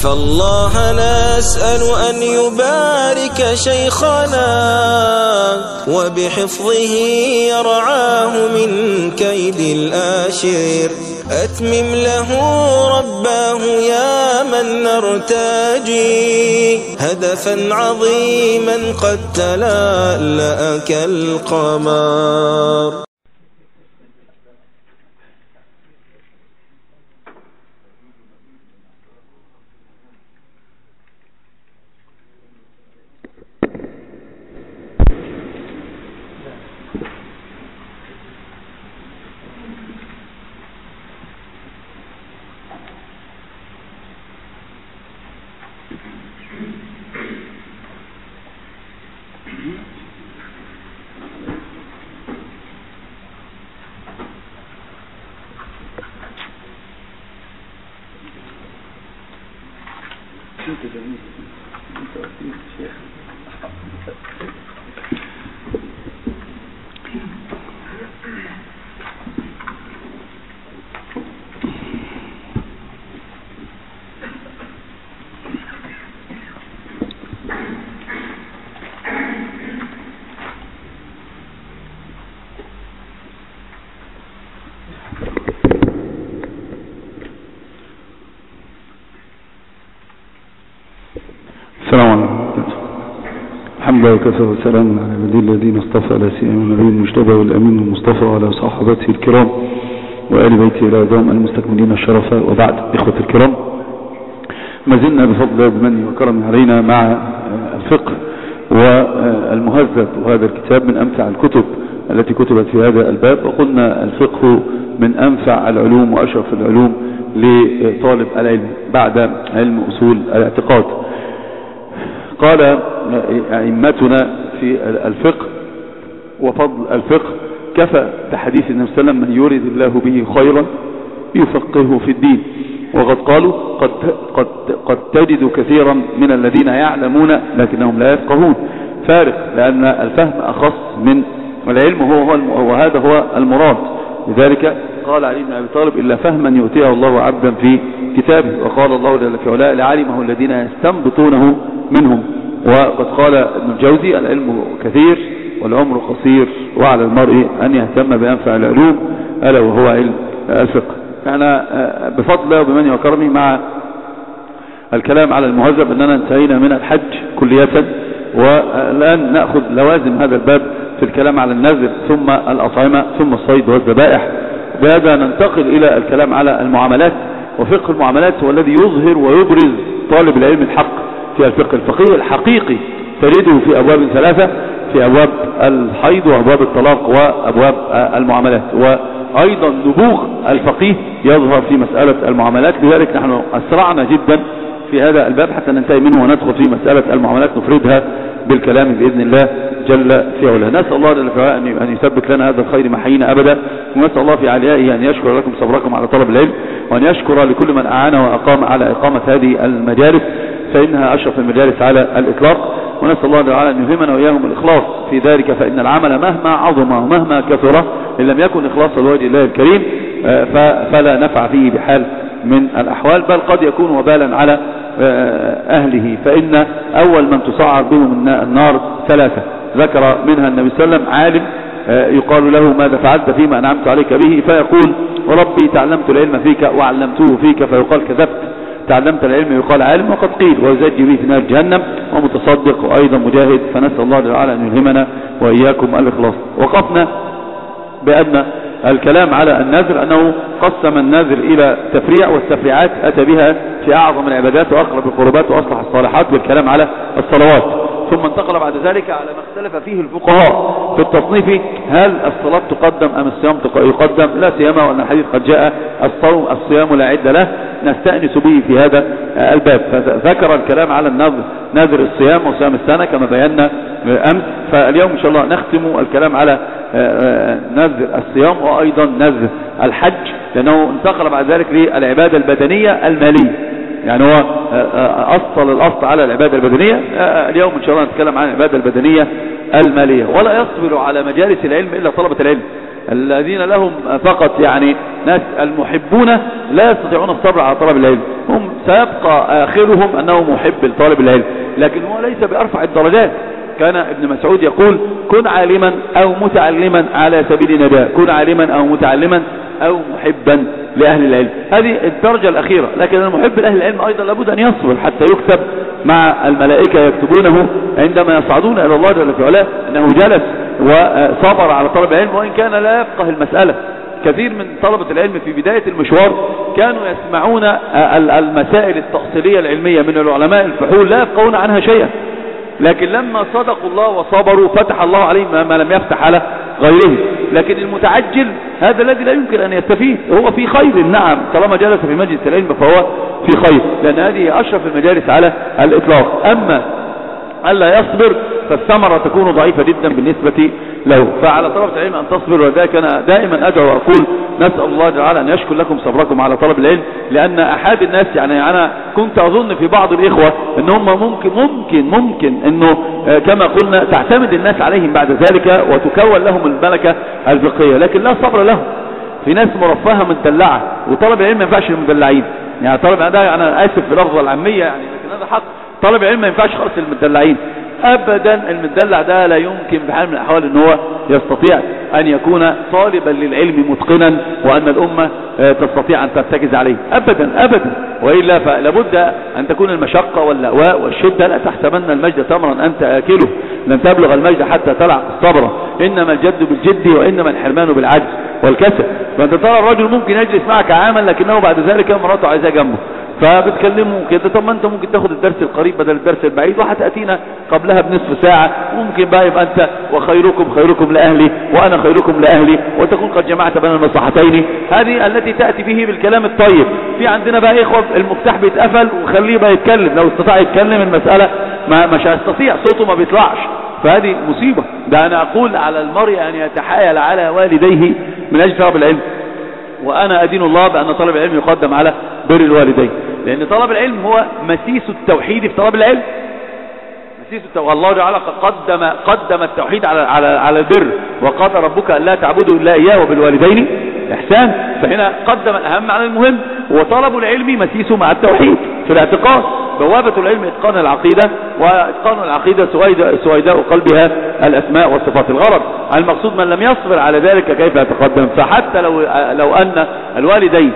فالله نسأل أن يبارك شيخنا وبحفظه يرعاه من كيد الآشر. أتمم له رباه يا من نرتجي هدفا عظيما قد تلألأ كالقمر. السلام عليكم. الحمد لله وكفى وسلام على عباده الذين اصطفى لا سيما النبي المجتبى والامين المصطفى وعلى صحابته الكرام وآل بيته الى دوام المستكملين الشرفاء، وبعد. اخوة الكرام، ما زلنا بفضل الله بمنه وكرمه علينا مع الفقه والمهذب، وهذا الكتاب من انفع الكتب التي كتبت في هذا الباب. وقلنا الفقه من انفع العلوم واشرف العلوم لطالب العلم بعد علم اصول الاعتقاد. قال أئمتنا في الفقه وفضل الفقه: كفى بحديث النبي صلى الله عليه وسلم من يريد الله به خيرا يفقهه في الدين. وقد قالوا قد تجد كثيرا من الذين يعلمون لكنهم لا يفقهون. فارق، لأن الفهم أخص من العلم، وهذا هو المراد. لذلك قال علي بن أبي طالب: إلا فهما يؤتيه الله عبدا في كتابه. وقال الله جل في علاه: لعلمه الذين يستنبطونه منهم. وقد قال ابن الجوزي: العلم كثير والعمر قصير، وعلى المرء أن يهتم بأنفع العلوم ألا وهو علم الفقه. أنا بفضل الله وبمنه وكرمه مع الكلام على المهذب أننا انتهينا من الحج كلية، والآن نأخذ لوازم هذا الباب في الكلام على النذر ثم الأطعمة ثم الصيد والذبائح. بهذا ننتقل إلى الكلام على المعاملات. وفقه المعاملات هو الذي يظهر ويبرز طالب العلم الحق في الفقه. الفقيه الحقيقي تجده في أبواب ثلاثة: في أبواب الحيض وأبواب الطلاق وأبواب المعاملات. وأيضا نبوغ الفقيه يظهر في مسألة المعاملات. لذلك نحن أسرعنا جدا في هذا الباب حتى ننتهي منه وندخل في مسألة المعاملات نفردها بالكلام بإذن الله جل في علاه. نسأل الله جل في علاه أن يثبت لنا هذا الخير محيينا أبدا، ونسأل الله في عليائه أن يشكر لكم صبركم على طلب العلم، وأن يشكر لكل من أعان وأقام على إقامة هذه المجالس، فإنها أشرف المجالس على الإطلاق. ونسأل الله تعالى أن يلهمنا وإياهم الإخلاص في ذلك، فإن العمل مهما عظم ومهما كثر إن لم يكن إخلاصا لوجه الله الكريم فلا نفع فيه بحال من الأحوال، بل قد يكون وبالا على أهله. فإن أول من تصعر بهم النار ثلاثة ذكر منها النبي صلى الله عليه وسلم: عالم يقال له ماذا فعلت فيما أنعمت عليك به، فيقول: ربي تعلمت العلم فيك وعلمته فيك، فيقال كذبت. تعلمت العلم يقال عالم، وقد قيل: ويزج به في نار جهنم. ومتصدق وأيضا مجاهد. فنسأل الله تعالى أن يلهمنا وإياكم الإخلاص. وقفنا بأن الكلام على النذر أنه قسم النذر إلى تفريع، والتفريعات أتى بها في أعظم العبادات وأقرب القربات وأصلح الصالحات بالكلام على الصلوات. ثم انتقل بعد ذلك على ما اختلف فيه الفقهاء في التصنيف: هل الصلاة تقدم أم الصيام يقدم؟ لا سيما وأن الحديث قد جاء: الصيام لا عد له. نستأنس به في هذا الباب. فذكر الكلام على نذر الصيام وصيام السنة كما بينا أمس. فاليوم إن شاء الله نختم الكلام على نذر الصيام وأيضا نذر الحج، لأنه انتقل بعد ذلك للعبادة البدنية المالية. يعني هو الأصل على العبادة البدنية. اليوم إن شاء الله نتكلم عن العبادة البدنية المالية. ولا يصبر على مجالس العلم إلا طلبة العلم الذين لهم فقط يعني ناس المحبون لا يستطيعون الصبر على طلب العلم. هم سيبقى آخرهم أنه محب لطالب العلم، لكن هو ليس بأرفع الدرجات. كان ابن مسعود يقول كن عالما أو متعلما على سبيل نداء، كن عالما أو متعلما أو محبا لأهل العلم. هذه الدرجة الأخيرة. لكن المحب لأهل العلم أيضا لابد أن يصبر حتى يكتب مع الملائكة يكتبونه عندما يصعدون إلى الله جل في علاه أنه جلس وصبر على طلب العلم وإن كان لا يفقه المسألة. كثير من طلبة العلم في بداية المشوار كانوا يسمعون المسائل التأصيلية العلمية من العلماء الفحول لا يفقهون عنها شيئا، لكن لما صدقوا الله وصبروا فتح الله عليهم ما لم يفتح على غيره. لكن المتعجل هذا الذي لا يمكن أن يستفيد، هو في خير نعم، طالما جلس في مجلس العلم فهو في خير، لأن هذه أشرف المجالس على الإطلاق. أما ألا يصبر فالثمرة تكون ضعيفة جدا بالنسبة له. فعلى طلبة العلم أن تصبر، وذلك أنا دائما أدعو وأقول نسأل الله تعالى أن يشكر لكم صبركم على طلب العلم، لأن أحد الناس يعني أنا كنت أظن في بعض الإخوة أنهم ممكن أنه كما قلنا تعتمد الناس عليهم بعد ذلك وتكون لهم الملكة الفقهية، لكن لا صبر لهم. في ناس مرفهة مدلعة، وطلب العلم ما ينفعش المدلعين. يعني طلب ده أنا آسف في لفظ العامية يعني، لكن هذا حق. طلب العلم ما ينفعش خالص المدلعين ابدا. المدلع ده لا يمكن بحال من الاحوال ان هو يستطيع ان يكون طالبا للعلم متقنا وان الامه تستطيع ان ترتكز عليه ابدا. والا فلابد ان تكون المشقه واللأواء والشده. لا تحسبن المجد تمرا انت اكله، لن تبلغ المجد حتى تلعق الصبر، انما الجد بالجد وانما الحرمان بالعجز والكسل. فانت ترى الرجل ممكن يجلس معك عاما لكنه بعد ذلك مراته عايزاه جنبه، فبتكلموا كده. طب ما انت ممكن تاخد الدرس القريب بدل الدرس البعيد، وهتأتينا قبلها بنصف ساعة. ممكن بقى يبقى انت خيركم لأهلي وانا خيركم لأهلي، وتكون قد جمعت بين المصلحتين. هذه التي تأتي به بالكلام الطيب. في عندنا بقى اخوة المفتاح بيتقفل وخليه بقى يتكلم، لو استطاع يتكلم المسألة مش هيستطيع، صوته ما بيطلعش، فهذه مصيبة. ده انا اقول على المرء ان يتحايل على والديه من اجل طلب العلم، وانا ادين الله بان طلب العلم يقدم على بر الوالدين، لان طلب العلم هو مسيس التوحيد في طلب العلم. مسيس التوحيد، الله تعالى قدم التوحيد على البر، وقال ربك الا تعبدوا الا اياه وبالوالدين احسان. فهنا قدم الاهم على المهم، وطلب العلم مسيسه مع التوحيد في الاعتقاد. بوابة العلم اتقان العقيدة، واتقان العقيدة سويداء قلبها الاسماء والصفات. الغرض المقصود من لم يصبر على ذلك كيف يتقدم. فحتى لو ان الوالدين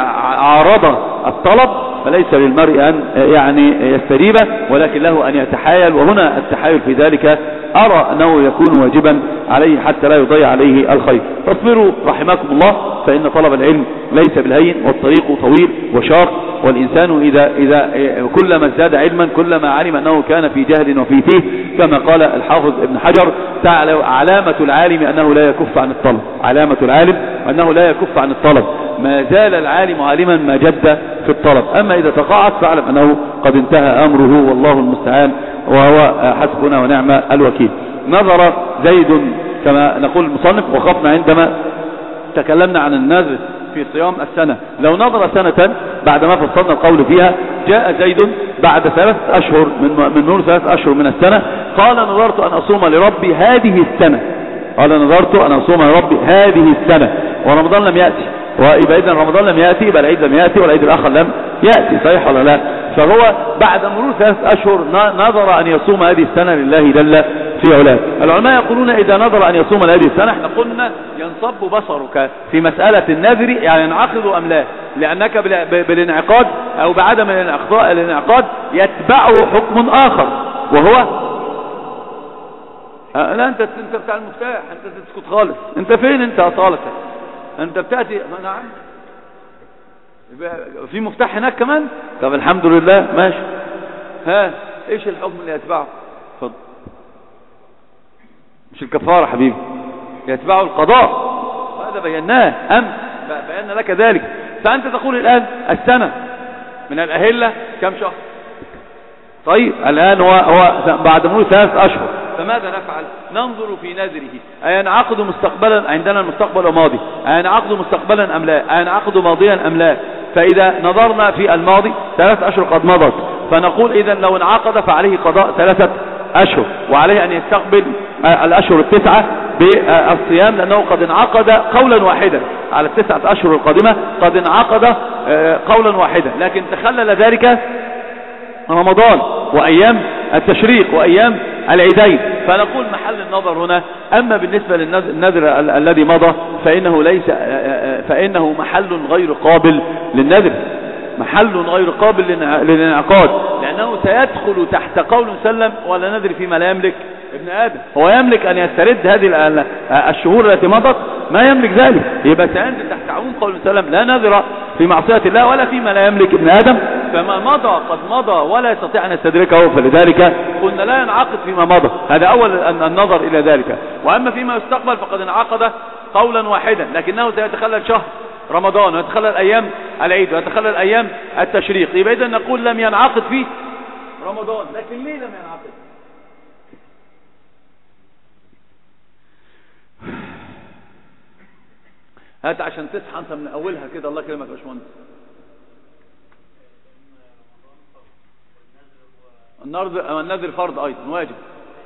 عارض الطلب فليس للمرء ان يعني يستريبه، ولكن له ان يتحايل. وهنا التحايل في ذلك ارى انه يكون واجبا عليه حتى لا يضيع عليه الخير. فاصبروا رحمكم الله، فان طلب العلم ليس بالهين، والطريق طويل وشاق، والإنسان إذا كلما ازداد علما كلما علم أنه كان في جهل وفي تيه، كما قال الحافظ ابن حجر علامة العالم أنه لا يكف عن الطلب. علامة العالم أنه لا يكف عن الطلب، ما زال العالم عالما ما جد في الطلب. أما إذا تقاعد فاعلم أنه قد انتهى أمره، والله المستعان، وهو حسبنا ونعم الوكيل. نظر زيد كما نقول المصنف، وخفنا عندما تكلمنا عن النذر في صيام السنة، لو نظر سنة بعدما فصلنا القول فيها، جاء زيد بعد 3 أشهر من نور 3 أشهر من السنة، قال نظرت أن أصوم لربي هذه السنة. قال نظرت أن أصوم لربي هذه السنة، ورمضان لم يأتي. وإذا إذن رمضان لم يأتي يبقى العيد لم يأتي والعيد الآخر لم يأتي، صحيح ولا لا؟ فهو بعد مرور 3 أشهر نظر أن يصوم هذه السنة لله جل في علاه. العلماء يقولون إذا نظر أن يصوم هذه السنة، احنا قلنا ينصب بصرك في مسألة النذر، يعني ينعقد أم لا، لأنك بالانعقاد أو بعدم الانعقاد يتبعه حكم آخر، وهو لا انت بتاع المفتاح، انت تسكت خالص. انت فين انت اصالك؟ انت بتأتي. نعم في مفتاح هناك كمان. طب الحمد لله ماشي. ها ايش الحكم اللي يتبعه؟ اتفضل. مش الكفارة حبيبي، يتبعه القضاء، وهذا بيناه امس، بينا لك ذلك. فانت تقول الان السنة من الاهلة كم شهر؟ طيب الان هو بعد مرور 3 أشهر، فماذا نفعل؟ ننظر في نذره، أينعقد مستقبلا؟ عندنا المستقبل وماضي، أينعقد مستقبلا أم لا؟ أينعقد ماضيا أم لا؟ فإذا نظرنا في الماضي 3 أشهر قد مضت، فنقول إذا لو انعقد فعليه قضاء 3 أشهر، وعليه أن يستقبل الأشهر 9 بالصيام، لأنه قد انعقد قولا واحدا على 9 أشهر القادمة، قد انعقد قولا واحدا، لكن تخلل ذلك رمضان وأيام التشريق وأيام العيدين، فنقول محل النظر هنا. أما بالنسبة للنذر الذي مضى فإنه محل غير قابل للنذر، محل غير قابل للانعقاد، لأنه سيدخل تحت قول سلم ولا نذر فيما لا يملك ابن آدم. هو يملك أن يسترد هذه الشهور التي مضت، ما يملك ذلك، يبقى سينزل تحت عموم قول سلم لا نذر في معصية الله ولا فيما لا يملك ابن آدم، فما مضى قد مضى ولا يستطيع أن يستدركه، فلذلك قلنا لا ينعقد فيما مضى. هذا أول النظر إلى ذلك. وأما فيما يستقبل فقد انعقد قولا واحدا، لكنه سيتخلل شهر رمضان ويتخلل أيام العيد ويتخلل أيام التشريق، يبقى إذا نقول لم ينعقد فيه رمضان. لكن ليه لم ينعقد؟ هات عشان تصحى انت من اولها كده. الله يكرمك يا باشمهندس. النذر فرض ايضا واجب.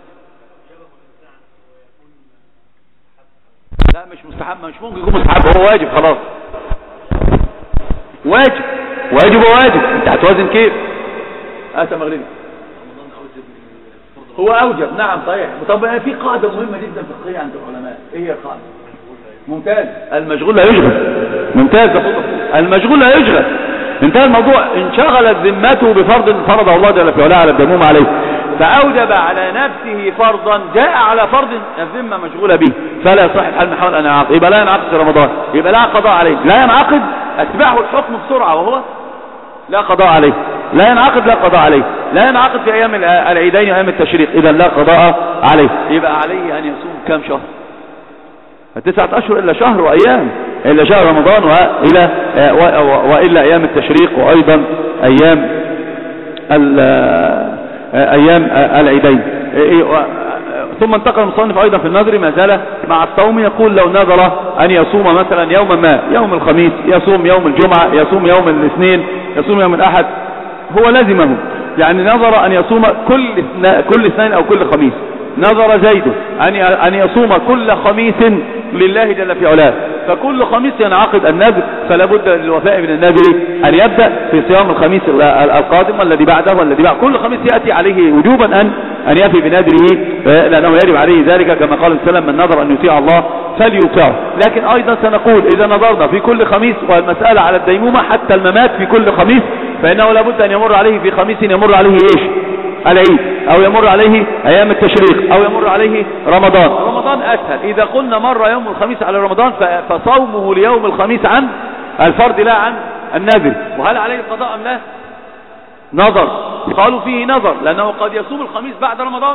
لا مش مستحب، مش ممكن يكون مستحب، هو واجب خلاص. واجب وواجب، انت هتوازن كيف؟ هات مغربي. هو اوجب، نعم صحيح. طب في قاعده مهمه جدا فقهيه عند العلماء، ايه هي القاعده؟ ممتاز. المشغول لا يشغل. ممتاز. المشغول لا يشغل. انتهى الموضوع. انشغلت ذمته بفرض فرضه الله جل في علاه على الدموم عليه، فأوجب على نفسه فرضا جاء على فرض الذمة مشغولة به، فلا يصح الحال من حول أن ينعقد. يبقى لا ينعقد في رمضان، يبقى لا قضاء عليه. لا ينعقد، أتبعه الحكم بسرعة وهو لا قضاء عليه. لا ينعقد، لا قضاء عليه. لا ينعقد في أيام العيدين وأيام التشريق، إذا لا قضاء عليه. يبقى عليه أن يصوم كم شهر؟ 9 أشهر إلا شهر وأيام، إلا شهر رمضان وإلا أيام التشريق وأيضا أيام العيدين. ثم انتقل المصنف أيضا في النذر ما زال مع الصوم، يقول لو نذر أن يصوم مثلا يوما ما، يوم الخميس، يصوم يوم الجمعة، يصوم يوم الاثنين، يصوم يوم الأحد، هو لازمه. يعني نذر أن يصوم كل اثنين أو كل خميس. نذر زيد أن يصوم كل خميس لله جل في علاه، فكل خميس ينعقد النذر، فلا بد للوفاء من النذر أن يبدأ في صيام الخميس القادم والذي بعده والذي بعده. كل خميس يأتي عليه وجوبا أن يفي بنذره، لأنه يجب عليه ذلك، كما قال السلام من نذر أن يطيع الله فليطيعه. لكن أيضا سنقول إذا نظرنا في كل خميس، والمسألة على الديمومة حتى الممات في كل خميس، فإنه لا بد أن يمر عليه في خميس يمر عليه إيش؟ العيد، أو يمر عليه أيام التشريق، أو يمر عليه رمضان. رمضان أسهل، إذا قلنا مر يوم الخميس على رمضان فصومه ليوم الخميس عن الفرد لا عن النذر. وهل عليه القضاء أم لا؟ نظر. قالوا فيه نظر، لأنه قد يصوم الخميس بعد رمضان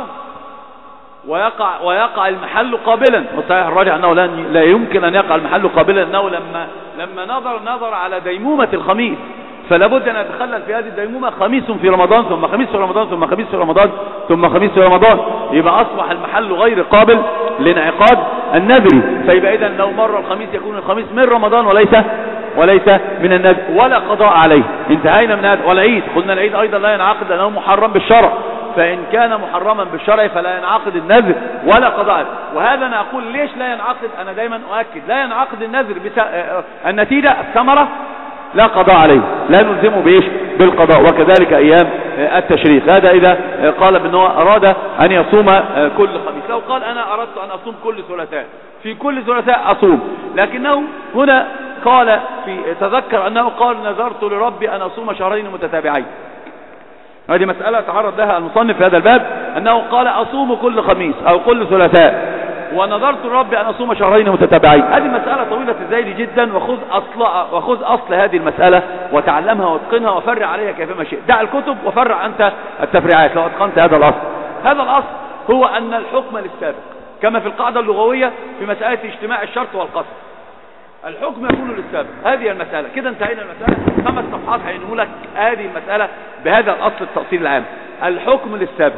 ويقع المحل قابلا، والصحيح الراجع أنه لا يمكن أن يقع المحل قابلا، أنه لما نظر على ديمومة الخميس، فلا بد أن يتخلل في هذه الديمومة خميس في رمضان ثم خميس في رمضان ثم خميس في رمضان ثم خميس في رمضان، يبقى أصبح المحل غير قابل لانعقاد النذر. فيبقى إذن لو مر الخميس يكون الخميس من رمضان وليس من النذر، ولا قضاء عليه. انتهينا من هذا. والعيد قلنا العيد أيضا لا ينعقد لأنه محرم بالشرع، فإن كان محرما بالشرع فلا ينعقد النذر ولا قضاء. وهذا أنا أقول ليش لا ينعقد، أنا دايما أؤكد لا ينعقد النذر النتيجة الثمرة لا قضاء عليه، لا نلزمه بإيش؟ بالقضاء. وكذلك أيام التشريق، هذا إذا قال بأنه أراد أن يصوم كل خميس. لو قال أنا أردت أن أصوم كل ثلاثاء، في كل ثلاثاء أصوم، لكنه هنا قال تذكر أنه قال نذرت لربي أن أصوم شهرين متتابعين. هذه مسألة تعرض لها المصنف في هذا الباب، أنه قال أصوم كل خميس أو كل ثلاثاء، ونظرت ربي أن أصوم شهرين متتابعين. هذه مسألة طويلة الزيد جدا، وخذ أصل هذه المسألة وتعلمها واتقنها وفرع عليها كيفما شئت. دع الكتب وفرع أنت التفريعات لو أتقنت هذا الأصل. هذا الأصل هو أن الحكم للسابق، كما في القاعدة اللغوية في مسألة اجتماع الشرط والقصد، الحكم يكون للسابق. هذه المسألة كده انتهينا المسألة. 5 صفحات هينهوا لك هذه المسألة بهذا الأصل التأصيل العام، الحكم للسابق.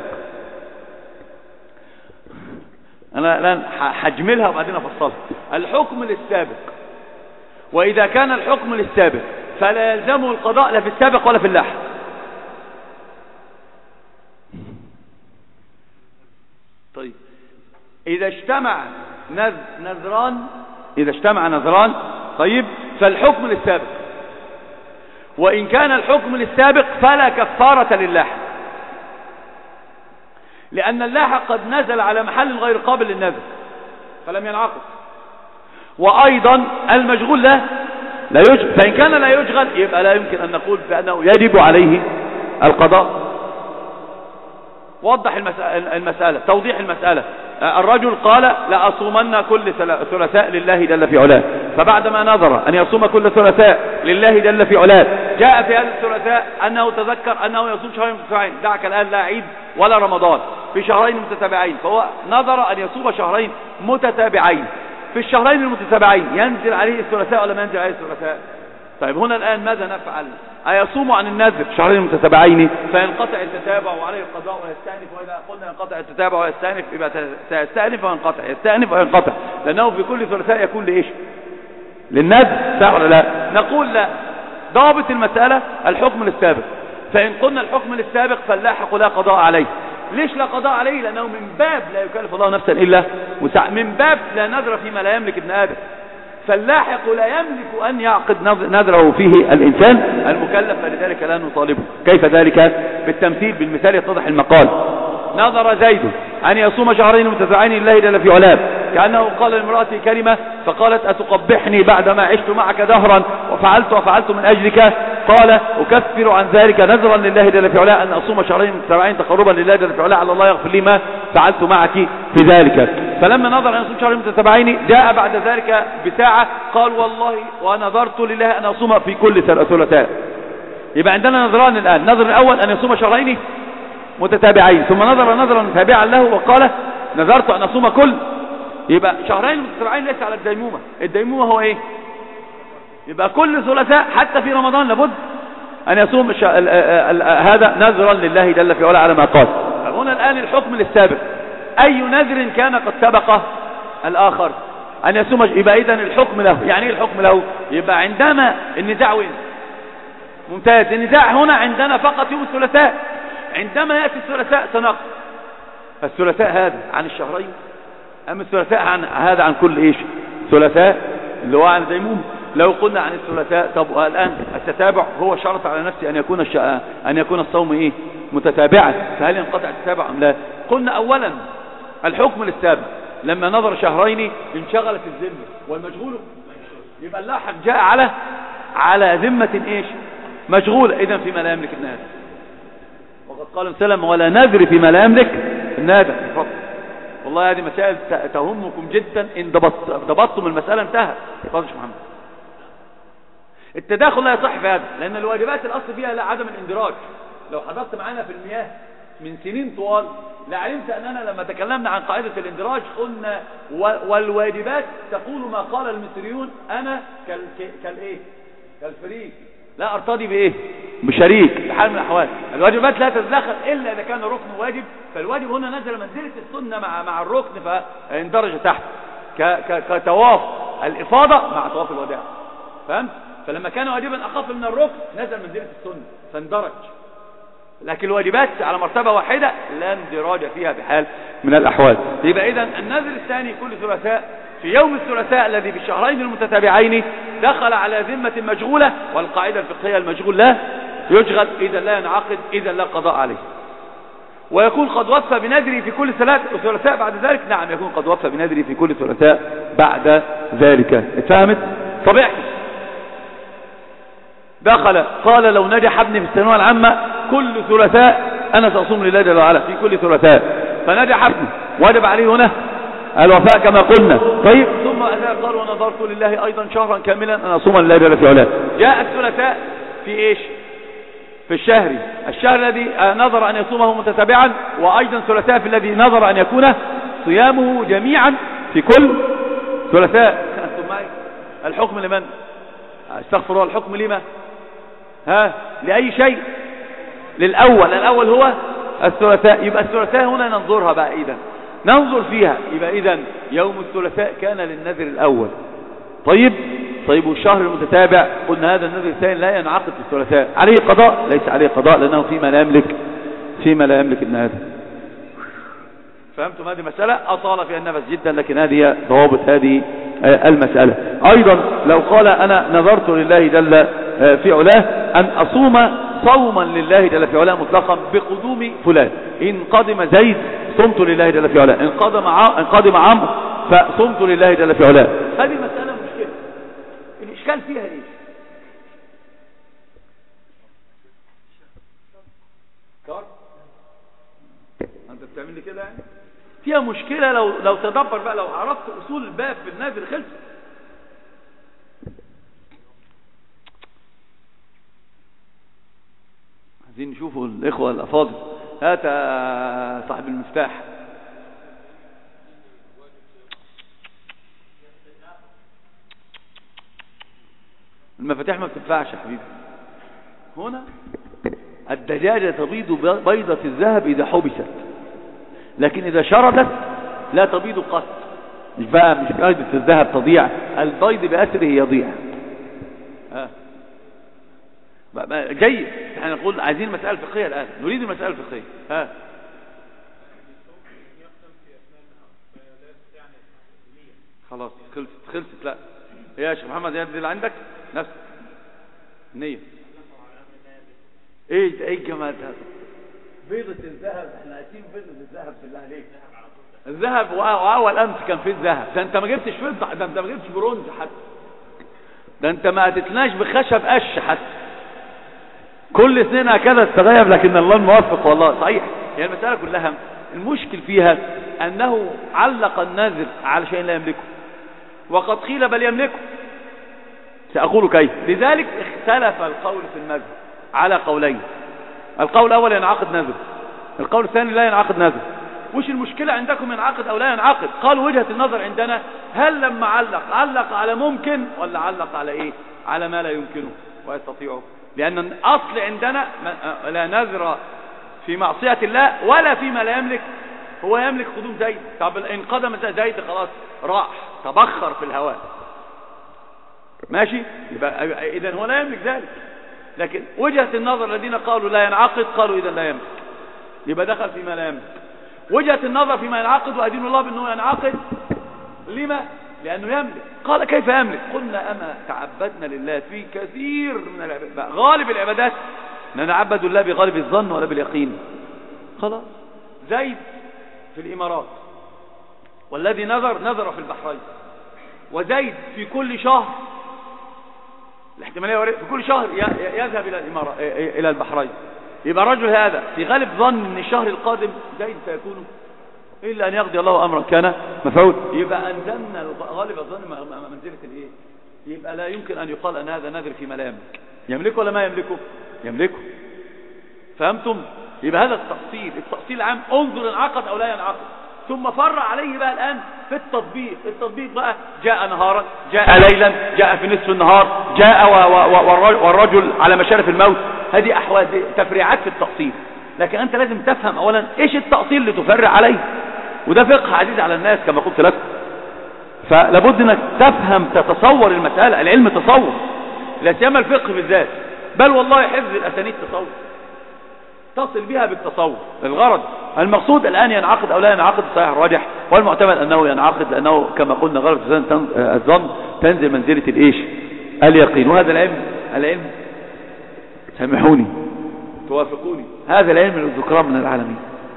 أنا الآن هجملها وبعدين أفصلها. الحكم للسابق، وإذا كان الحكم للسابق فلا يلزمه القضاء لا في السابق ولا في اللاحق. طيب إذا اجتمع نذران طيب فالحكم للسابق، وإن كان الحكم للسابق فلا كفارة للاحق، لأن اللاحق قد نزل على محل غير قابل للنزل فلم ينعقد. وأيضا المشغول لا يشغل، فإن كان لا يشغل يبقى لا يمكن أن نقول بأنه يجب عليه القضاء. وضح المسألة، توضيح المسألة. الرجل قال لأصومن كل ثلاثاء لله جل في علاه، فبعدما نظر أن يصوم كل ثلاثاء لله جل في علاه جاء في هذا الثلاثاء أنه تذكر أنه يصوم شهرين متتابعين، دعك الآن لا عيد ولا رمضان، في شهرين متتابعين، فهو نظر أن يصوم شهرين متتابعين. في الشهرين المتتابعين ينزل عليه الثلاثاء ولا ما ينزل عليه الثلاثاء؟ طيب هنا الآن ماذا نفعل؟ أيصوم عن النذر شهرين متتابعين فينقطع التتابع وعليه القضاء ويستأنف، وإذا قلنا ينقطع التتابع ويستأنف يبقى سيستأنف وينقطع، يستأنف وينقطع، لأنه في كل ثلاثاء يكون لإيش؟ للنذر، صح ولا لا؟ نقول لا، ضابط المسألة الحكم للسابق، فإن قلنا الحكم للسابق فاللاحق لا قضاء عليه. ليش لا قضاء عليه؟ لأنه من باب لا يكلف الله نفسا إلا وسعها، من باب لا نذر فيما لا يملك ابن آدم، فاللاحق لا يملك أن يعقد نذره فيه الإنسان المكلف، فلذلك لا نطالبه. كيف ذلك؟ بالتمثيل، بالمثال يتضح المقال. نظر زيد أن يصوم شهرين متتابعين لله جل في علاه، كأنه قال لامرأته كلمة فقالت أتقبحني بعدما عشت معك دهرا وفعلت من أجلك؟ قال أكفر عن ذلك نذرا لله جل في علاه أن أصوم شهرين متتابعين تقربا لله جل في علاه على الله يغفر لي ما فعلت معك في ذلك. فلما نظر أن يصوم شهرين متتابعين جاء بعد ذلك بساعة قال والله ونظرت لله أن أصوم في كل ثلاثاء. يبقى عندنا نظران الآن، النظر الأول أن يصوم شهرين متتابعين، ثم نظر نظرا تابعا له وقال نظرت أن أصوم كل، يبقى شهرين متتابعين ليس على الديمومة. الديمومة هو إيه؟ يبقى كل ثلاثاء حتى في رمضان لابد أن يصوم هذا نذرا لله جل في علاه على ما قال. هنا الآن الحكم للسابق، أي نذر كان قد سبق الآخر أن يصوم، يبقى إذن الحكم له. يعني إيه الحكم له؟ يبقى عندنا النزاع وين؟ ممتاز، النزاع هنا عندنا فقط يوم الثلاثاء. عندما يأتي الثلاثاء سنقض الثلاثاء هذا عن الشهرين، أم الثلاثاء عن هذا عن كل إيش؟ ثلاثاء اللي هو عن ديموم. لو قلنا عن الثلاثاء، طب الآن التتابع هو شرط على نفسه أن يكون الصوم إيه؟ متتابعا، فهل ينقطع التتابع أم لا؟ قلنا أولا الحكم للسابق، لما نظر شهرين انشغلت الذمة والمشغول، يبقى اللاحق جاء على ذمة إيش؟ مشغول، إذن فيما لا يملك ابن آدم. وقد قال سلم ولا نذر فيما لا يملك ابن آدم. والله هذه مسائل تهمكم جدا، إن ضبطتم المسألة انتهت. فضل محمد، التداخل لا يصح في هذا، لأن الواجبات الأصل فيها لا عدم الاندراج. لو حضرت معنا في المياه من سنين طوال لعلمت أننا لما تكلمنا عن قاعدة الاندراج قلنا والواجبات تقول ما قال المصريون أنا كالإيه؟ كالفريق، لا أرتضي بإيه؟ بشريك في حال من الأحوال. الواجبات لا تتدخل إلا إذا كان ركن واجب، فالواجب هنا نزل منزلة السنة مع الركن فاندرج تحت، كتواف الإفاضة مع طواف الوداع. فهمت؟ فلما كان واجبا أخف من الركن نزل منزلة السنة فاندرج. لكن الواجبات على مرتبة واحدة لا اندراج فيها بحال من الأحوال. يبقى إذن النذر الثاني كل ثلاثاء في يوم الثلاثاء الذي في الشهرين المتتابعين دخل على ذمة مشغولة، والقاعدة الفقهية المشغول لا يشغل، إذا لا ينعقد، إذا لا قضاء عليه. ويكون قد وفى بنذره في كل ثلاثاء بعد ذلك. نعم، يكون قد وفى بنذره في كل ثلاثاء بعد ذلك. اتفهمت؟ طبيعي. دخل قال لو نجح ابني في الثانوية العامة كل ثلاثاء أنا سأصوم لله جل وعلا في كل ثلاثاء، فنجح ابني، وجب عليه هنا الوفاء كما قلنا. طيب، ثم أتى قال ونظرت لله أيضا شهرا كاملا أن أصوم لله جل في علاه. جاء الثلاثاء في إيش؟ في الشهر الذي نظر أن يصومه متتابعا، وأيضا ثلاثاء في الذي نظر أن يكون صيامه جميعا في كل ثلاثاء. أنتم معي؟ الحكم لمن؟ استغفر الله، الحكم لما؟ لأي شيء؟ الأول هو الثلاثاء. يبقى الثلاثاء هنا ننظرها بقى، إذا ننظر فيها. يبقى إذن يوم الثلاثاء كان للنذر الأول. طيب، والشهر المتتابع قلنا هذا النذر الثاني لا ينعقد في الثلاثاء، عليه قضاء؟ ليس عليه قضاء، لأنه فيما لا يملك ابن آدم. فهمتم هذه المسألة؟ أطال فيها النفس جدا، لكن هذه ضوابط هذه المسألة. أيضا لو قال أنا نظرت لله جل في علاه أن أصوم صوما لله جل في علاه مطلقا بقدوم فلان. إن قدم زيد صمت لله جل في علاه، إن قدم عمرو فصمت لله جل في علاه. هذه مسألة مشكلة. الإشكال فيها إيه؟ أنت بتعمل لي كده يعني؟ فيها مشكلة. لو تدبر بقى، لو عرفت أصول الباب في النازل خلص. عايزين نشوفوا الإخوة الأفاضل. هات صاحب المفتاح. المفاتيح ما بتنفعش يا حبيبي. هنا الدجاجة تبيض بيضة الذهب إذا حبست، لكن إذا شردت لا تبيض قط. مش بيضة الذهب تضيع، البيض بأسره يضيع. جيد. احنا نقول عايزين مسألة فقهية الآن، نريد المسألة الفقهية. خلاص خلصت. لا يا شيخ محمد، يا اللي عندك نفس النية. ايه الجمال ده؟ بيضة الذهب، احنا عايزين بيضة الذهب بالله عليك. الذهب واول امس كان فيه الذهب. ده انت ما جبتش فضة، ده انت ما جبتش برونز حتى، ده انت ما اتتناش بخشب قش حتى. كل سنين هكذا تتغير، لكن الله الموفق والله. صحيح. يعني المسألة كلها المشكل فيها انه علق الناذر على شيء لا يملكه، وقد قيل بل يملكه. سأقول كيف. لذلك اختلف القول في المذهب على قولين. القول الأول ينعقد نذر، القول الثاني لا ينعقد نذر. وش المشكلة عندكم، ينعقد أو لا ينعقد؟ قالوا وجهة النظر عندنا، هل لما علق على ممكن ولا علق على إيه؟ على ما لا يمكنه ويستطيعه. لأن الأصل عندنا لا نذر في معصية الله ولا فيما لا يملك. هو يملك قدوم زيد، طب إن قدم زيد خلاص راح تبخر في الهواء، ماشي. يبقى إذن هو لا يملك ذلك. لكن وجهة النظر الذين قالوا لا ينعقد قالوا إذن لا يملك، يبقى دخل فيما لا يملك. وجهة النظر فيما ينعقد وأدين الله بأنه ينعقد، لما؟ لأنه يملك. قال كيف يملك؟ قلنا أما تعبدنا لله في كثير من العبادات، غالب العبادات نتعبد الله بغالب الظن ولا باليقين. خلاص. زيد في الإمارات، والذي نذر في البحرين، وزيد في كل شهر، الاحتمالية في كل شهر يذهب إلى البحرين. يبقى رجل هذا في غالب ظن من الشهر القادم زيد سيكون، إلا أن يقضي الله أمرا كان مفعول. يبقى أنزلنا غالب الظن منزلة الإيه؟ يبقى لا يمكن أن يقال أن هذا نذر فيما لا يملك. يملكه ولا ما يملكه؟ يملكه. فهمتم؟ يبقى هذا التفصيل العام. انظر انعقد أو لا ينعقد، ثم فرع عليه بقى الآن في التطبيق بقى. جاء نهارا، جاء ليلا، جاء في نصف النهار، جاء والرجل على مشارف الموت. هذه أحوال تفريعات في التأصيل. لكن أنت لازم تفهم أولا إيش التأصيل اللي تفرع عليه، وده فقه عزيز على الناس كما قلت لكم. فلابد أنك تفهم، تتصور المسألة. العلم تصور، لا سيما الفقه بالذات، بل والله حفظ الأسانيد تصور، تصل بها بالتصور. الغرض المقصود الآن ينعقد أو لا ينعقد صحيح الراجح، والمعتمد أنه ينعقد، لأنه كما قلنا غلط الظن تنزل منزلة الإيش؟ اليقين. وهذا العلم سامحوني توافقوني، هذا العلم الذكران من العالمين.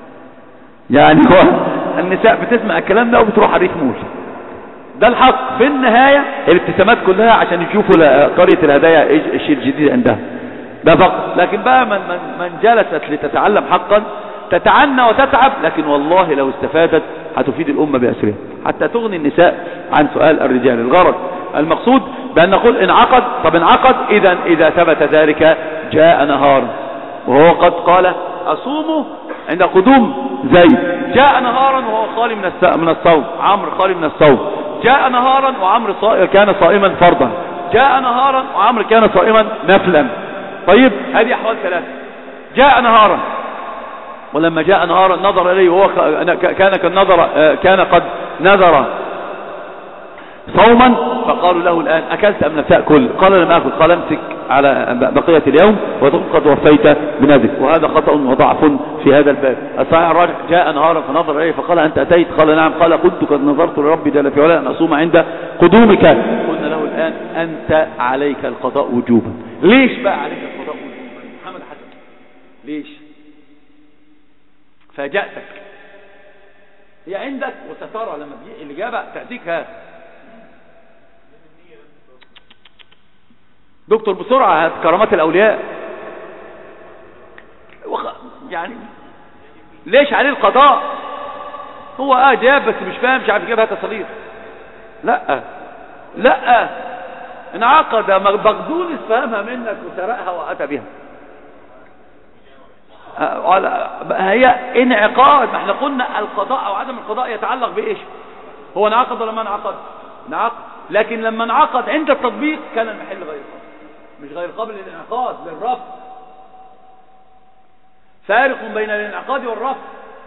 يعني هو النساء بتسمع الكلام ده وبتروح على ريف مول. ده الحق. في النهاية الابتسامات كلها عشان يشوفوا قرية الهدايا ايش الشيء الجديد عندها، ده فقط. لكن بقى من جلست لتتعلم حقا تتعنى وتتعب، لكن والله لو استفادت هتفيد الأمة بأسرها، حتى تغني النساء عن سؤال الرجال. الغرض المقصود بأن نقول انعقد. طب انعقد، إذا ثبت ذلك جاء نهار، وهو قد قال أصوم عند قدوم زيد. جاء نهارا وهو خالي من الصوم، عمرو خالي من الصوم. جاء نهارا وعمرو كان صائما فرضا. جاء نهارا وعمرو كان صائما نفلا. طيب هذه أحوال ثلاثة. جاء نهارا، ولما جاء نهارا نظر إليه وهو كان قد نذر صوما، فقالوا له الآن أكلت أم لم تأكل؟ قال لم أكل. قال امسك على بقية اليوم وتكون قد وفيت بنذرك. وهذا خطأ وضعف في هذا الباب. الصحيح الراجح جاء نهارا فنظر إليه فقال أنت أتيت؟ قال نعم. قال كنت قد نظرت لربي جل في علاه أن أصوم عند قدومك. قلنا له الآن أنت عليك القضاء وجوبا. ليش بقى عليك القضاء ليش؟ فاجأتك هي عندك وسترى لما الإجابة تأتيك. هذا دكتور بسرعة هات كرامات الأولياء يعني ليش عليه القضاء؟ هو جاب بس مش فاهم، مش عارف يجيبها تصريف. لا انعقد بغدونس فهمها منك وسرقها وأتى بها. هي انعقاد. ما احنا قلنا القضاء او عدم القضاء يتعلق بايش؟ هو انعقد ولا ما انعقد؟ انعقد. لكن لما انعقد عند التطبيق كان المحل غير قابل، مش غير قابل للانعقاد للرفع. فارق بين الانعقاد والرفع.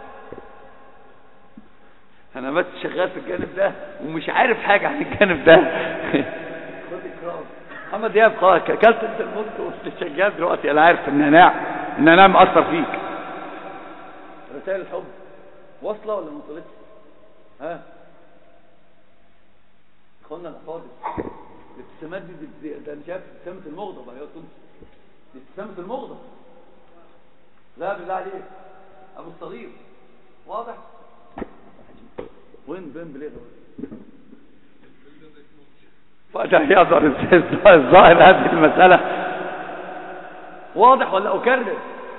انا بس شغال في الجانب ده ومش عارف حاجه عن الجانب ده. خد الكرام محمد دياب قال كلت انت الملك والشجاب دلوقتي. انا عارف ان انا مأثر فيك. رسائل الحب واصله ولا ما وصلتش؟ ها اخوانا الافاضل، الابتسامات دي ده انا شايف ابتسامه المغضب اهي. دي ابتسامه المغضب. لا بالله عليك ابو الصغير واضح؟ وين بليغ فده يظهر الظاهر هذه المسألة واضح ولا أكرر؟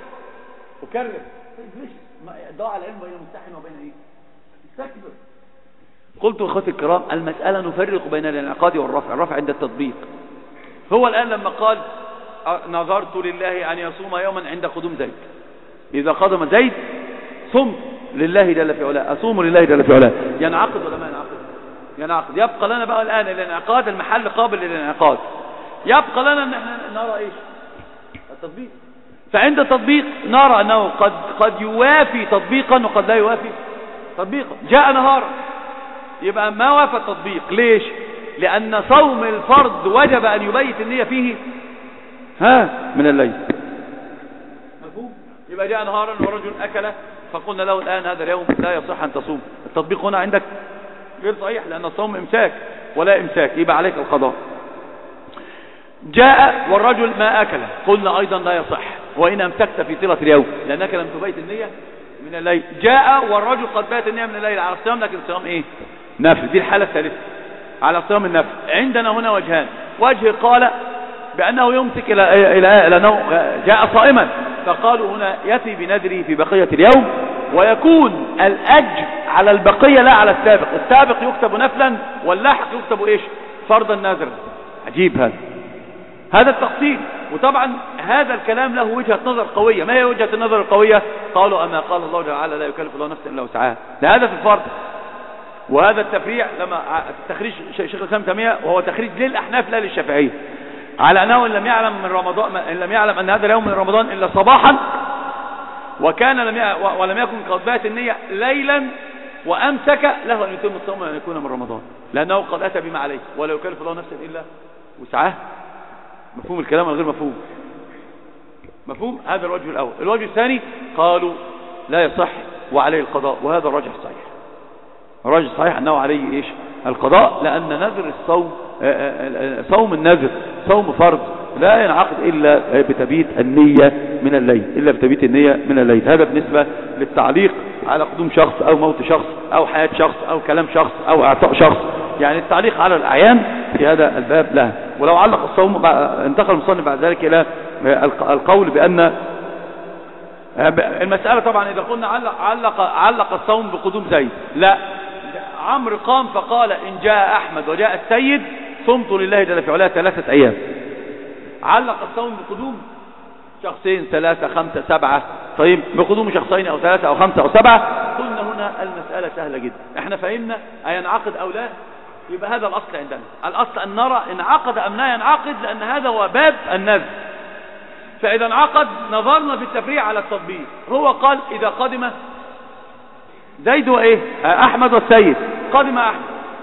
ليش ضاع العلم بين الممتحن وبين ايه؟ استكبر. قلت اخوتي الكرام المسألة نفرق بين الانعقاد والرفع. الرفع عند التطبيق. هو الآن لما قال نظرت لله أن يصوم يوما عند قدوم زيد، إذا قدم زيد صمت لله جل في علاه، أصوم لله جل في علاه، ينعقد ولا ما ينعقد؟ ينعقد. يبقى لنا بقى الآن الانعقاد، المحل قابل للانعقاد. يبقى لنا ان احنا نرى ايش؟ التطبيق. فعند التطبيق نرى انه قد يوافي تطبيقا وقد لا يوافي تطبيقا. جاء نهارا يبقى ما وافى التطبيق. ليش؟ لأن صوم الفرض وجب أن يبيت النية فيه من الليل. مفهوم؟ يبقى جاء نهارا ورجل أكل فقلنا له الآن هذا اليوم لا يصح أن تصوم. التطبيق هنا عندك غير صحيح لأن الصوم إمساك ولا إمساك، يبقى عليك القضاء. جاء والرجل ما أكل قلنا أيضا لا يصح وإن أمسكت في صلة اليوم لأنك لم تبيت النية من الليل. جاء والرجل قد بات النية من الليل على الصيام لكن الصيام إيه؟ نفل. دي الحالة الثالثة على صيام النفل. عندنا هنا وجهان. وجه قال بأنه يمسك إلى أنه جاء صائما فقالوا هنا يأتي بنذره في بقية اليوم ويكون الأجر على البقية لا على السابق. السابق يكتب نفلا واللاحق يكتب إيش؟ فرضا نذرا. عجيب هذا التقسيم. وطبعا هذا الكلام له وجهة نظر قوية. ما هي وجهة النظر القوية؟ قالوا أما قال الله تعالى لا يكلف الله نفسا إلا وسعها. ده في الفرض. وهذا التفريع لما تخريج شيخ الإسلام تيمية وهو تخريج للأحناف لا للشافعية على أنه إن لم يعلم من رمضان إن لم يعلم أن هذا اليوم من رمضان إلا صباحا وكان ولم يكن قد بات النية ليلا وأمسك له أن يتم الصوم أن يكون من رمضان لأنه قد أتى بما عليه ولا يكلف الله نفسا إلا وسعها. مفهوم الكلام ولا غير مفهوم؟ مفهوم. هذا الوجه الأول. الوجه الثاني قالوا لا يصح وعليه القضاء وهذا الراجح صحيح. الراجح صحيح أنه عليه إيش؟ القضاء لأن نذر الصوم صوم النذر صوم فرض لا ينعقد إلا بتبيت النية من الليل. هذا بالنسبة للتعليق على قدوم شخص أو موت شخص أو حياة شخص أو كلام شخص أو اعطاء شخص. يعني التعليق على الأعيان في هذا الباب لا. ولو علق الصوم انتقل المصنف بعد ذلك إلى القول بأن المسألة طبعا إذا قلنا علق الصوم بقدوم زيد لا. عمرو قام فقال إن جاء أحمد وجاء السيد صمت لله جل في علاه 3 أيام. علق الصوم بقدوم شخصين 3 5 7. طيب بقدوم شخصين أو 3 أو 5 أو 7 قلنا هنا المسألة سهلة جدا. احنا فهمنا أينعقد أو لا. يبقى هذا الأصل عندنا. الأصل أن نرى انعقد أم لا ينعقد لأن هذا هو باب النذر. فإذا انعقد نظرنا في التفريع على التطبيق. هو قال إذا قدم زيد وإيه أحمد والسيد. قدم أحمد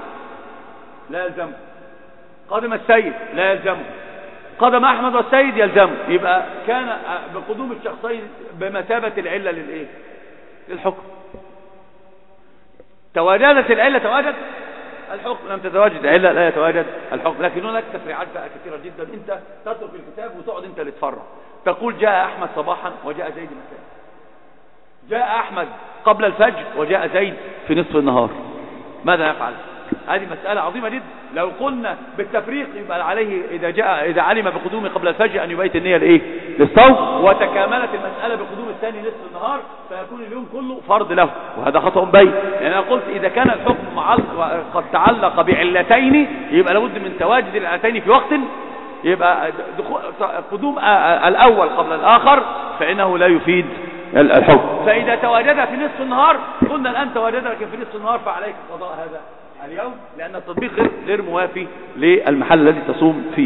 لا يلزمه. قدم السيد لا يلزمه. قدم أحمد والسيد يلزمه. يبقى كان بقدوم الشخصين بمثابة العلة للإيه؟ للحكم. تواجدت العلة الحكم، لم تتواجد العلة لا يتواجد الحكم. لكن هناك تفريعات بقى كثيرة جدا، انت تترك الكتاب وتقعد انت اللي تفرع. تقول جاء احمد صباحا وجاء زيد مساء، جاء احمد قبل الفجر وجاء زيد في نصف النهار، ماذا يفعل؟ هذه مسألة عظيمة جدا. لو قلنا بالتفريق يبقى عليه إذا علم بقدومه قبل الفجر أن يبيت النية لإيه؟ للصوم، وتكاملت المسألة بقدوم الثاني نصف النهار فيكون اليوم كله فرض له، وهذا خطأ بين. يعني أنا قلت إذا كان الحكم قد تعلق بعلتين يبقى لابد من تواجد العلتين في وقت، يبقى قدوم الأول قبل الآخر فإنه لا يفيد الحكم. فإذا تواجد في نصف النهار قلنا الآن تواجد لكن في نصف النهار فعليك قضاء هذا اليوم، لأن التطبيق غير موافي للمحل الذي تصوم فيه.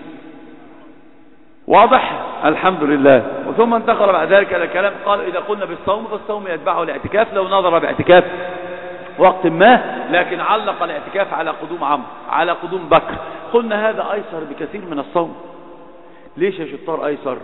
واضح؟ الحمد لله. وثم انتقل بعد ذلك إلى الكلام، قال إذا قلنا بالصوم فالصوم يتبعه الاعتكاف لو نظر باعتكاف وقت ما، لكن علق الاعتكاف على قدوم عمرو على قدوم بكر، قلنا هذا أيسر بكثير من الصوم. ليش يا شطار أيسر؟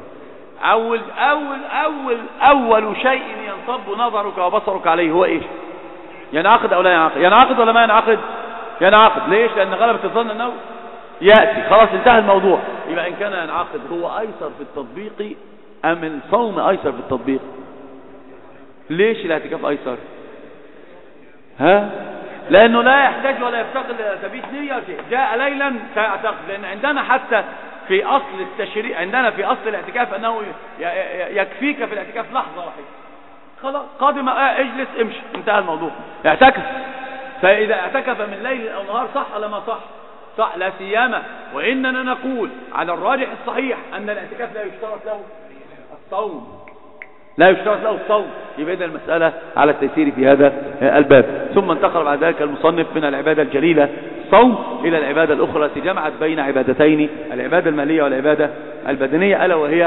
أول شيء ينصب نظرك وبصرك عليه هو إيش؟ ينعقد أو لا ينعقد؟ ينعقد ولا ما ينعقد؟ ينعقد. ليش؟ لأن غلبة الظن أنه يأتي، خلاص انتهى الموضوع. يبقى إن كان ينعقد هو أيسر في التطبيق أم الصوم أيسر في التطبيق؟ ليش الاعتكاف أيسر؟ ها؟ لأنه لا يحتاج ولا يفتقد تبيت نية. جاء ليلا سيعتقد، لأن عندنا حتى في أصل التشريع، عندنا في أصل الاعتكاف أنه يكفيك في الاعتكاف لحظة واحدة، خلاص قادم اجلس امشي انتهى الموضوع، اعتكف. فإذا اعتكف من ليل أو نهار صح ولا ما صح؟ صح، لا سيما وإننا نقول على الراجح الصحيح أن الاعتكاف لا يشترط له الصوم، لا يشترط له الصوم. يبقى إذن المسألة على التيسير في هذا الباب. ثم انتقل بعد ذلك المصنف من العبادة الجليلة الصوم إلى العبادة الأخرى التي جمعت بين عبادتين، العبادة المالية والعبادة البدنية، ألا وهي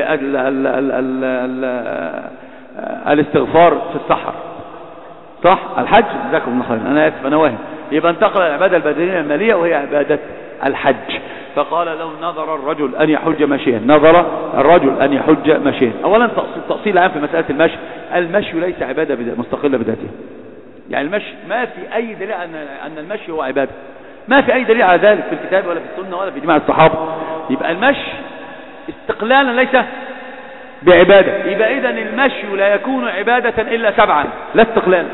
الاستغفار في السحر. صح؟ الحج، جزاكم الله خيرا، أنا آسف أنا واهم. يبقى انتقل العبادة البدنية المالية وهي عبادة الحج. فقال لو نظر الرجل أن يحج مشيا، نظر الرجل أن يحج مشيا. أولا تفصيل عام في مسألة المشي، المشي ليس عبادة مستقلة بذاتها. يعني المشي ما في أي دليل أن المشي هو عبادة، ما في أي دليل على ذلك في الكتاب ولا في السنة ولا في إجماع الصحابة. يبقى المشي استقلالا ليس بعبادة. يبقى إذن المشي لا يكون عبادة إلا تبعا لا استقلالا.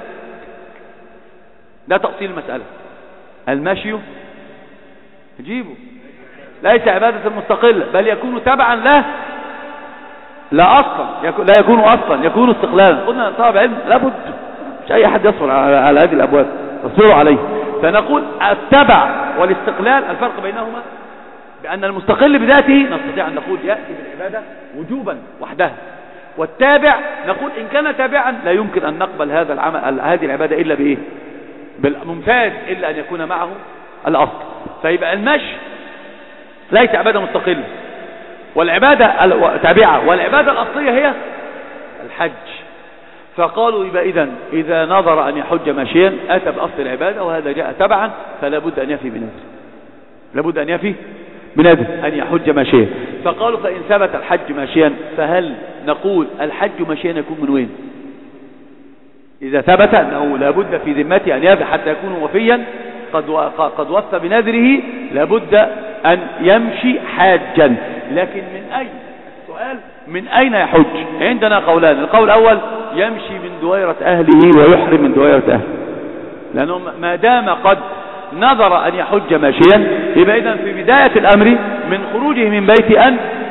لا تأصيل المسألة، المشي جيبه ليس عبادة مستقلة بل يكون تبعا له، لا أصلا لا يكون أصلا، يكون استقلالا. قلنا طالب علم لابد مش أي أحد يصبر على هذه الأبواب، تصبروا عليه. فنقول التبع والاستقلال الفرق بينهما بأن المستقل بذاته نستطيع أن نقول يأتي بالعبادة وجوبا وحدها، والتابع نقول إن كان تابعا لا يمكن أن نقبل هذا العمل هذه العبادة إلا بإيه؟ بالممتاز، إلا أن يكون معه الأصل. فيبقى المشي ليس عبادة مستقلة، والعبادة تابعة، والعبادة الأصلية هي الحج. فقالوا يبقى إذا نظر أن يحج ماشيا أتى بأصل العبادة، وهذا جاء تبعا، فلا بد أن يفي بنذر، لابد أن يفي بنذر أن يحج ماشيا. فقالوا فإن ثبت الحج ماشيا فهل نقول الحج ماشيا يكون من وين؟ إذا ثبت أنه لابد في ذمته أن يفي حتى يكون وفيا قد وفى بنذره، لابد أن يمشي حاجا. لكن من أين؟ السؤال من أين يحج؟ عندنا قولان. القول الأول يمشي من دويرة أهله ويحرم من دويرة أهله، لأنه ما دام قد نظر أن يحج ماشيا يبقى إذن في بداية الأمر من خروجه من بيته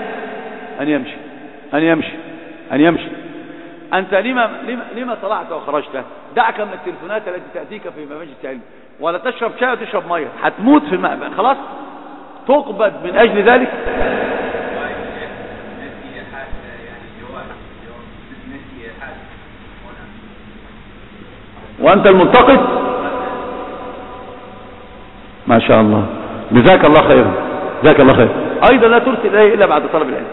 أن يمشي. أنت لما طلعت وخرجت؟ دعك من التلفونات التي تأتيك في مجلس العلم، ولا تشرب شاي وتشرب مية، هتموت في الماء خلاص، تقبض من أجل ذلك. وأنت الملتقط ما شاء الله، جزاك الله خيرا، جزاك الله خير. أيضا لا ترسل إليه إلا بعد طلب العلم.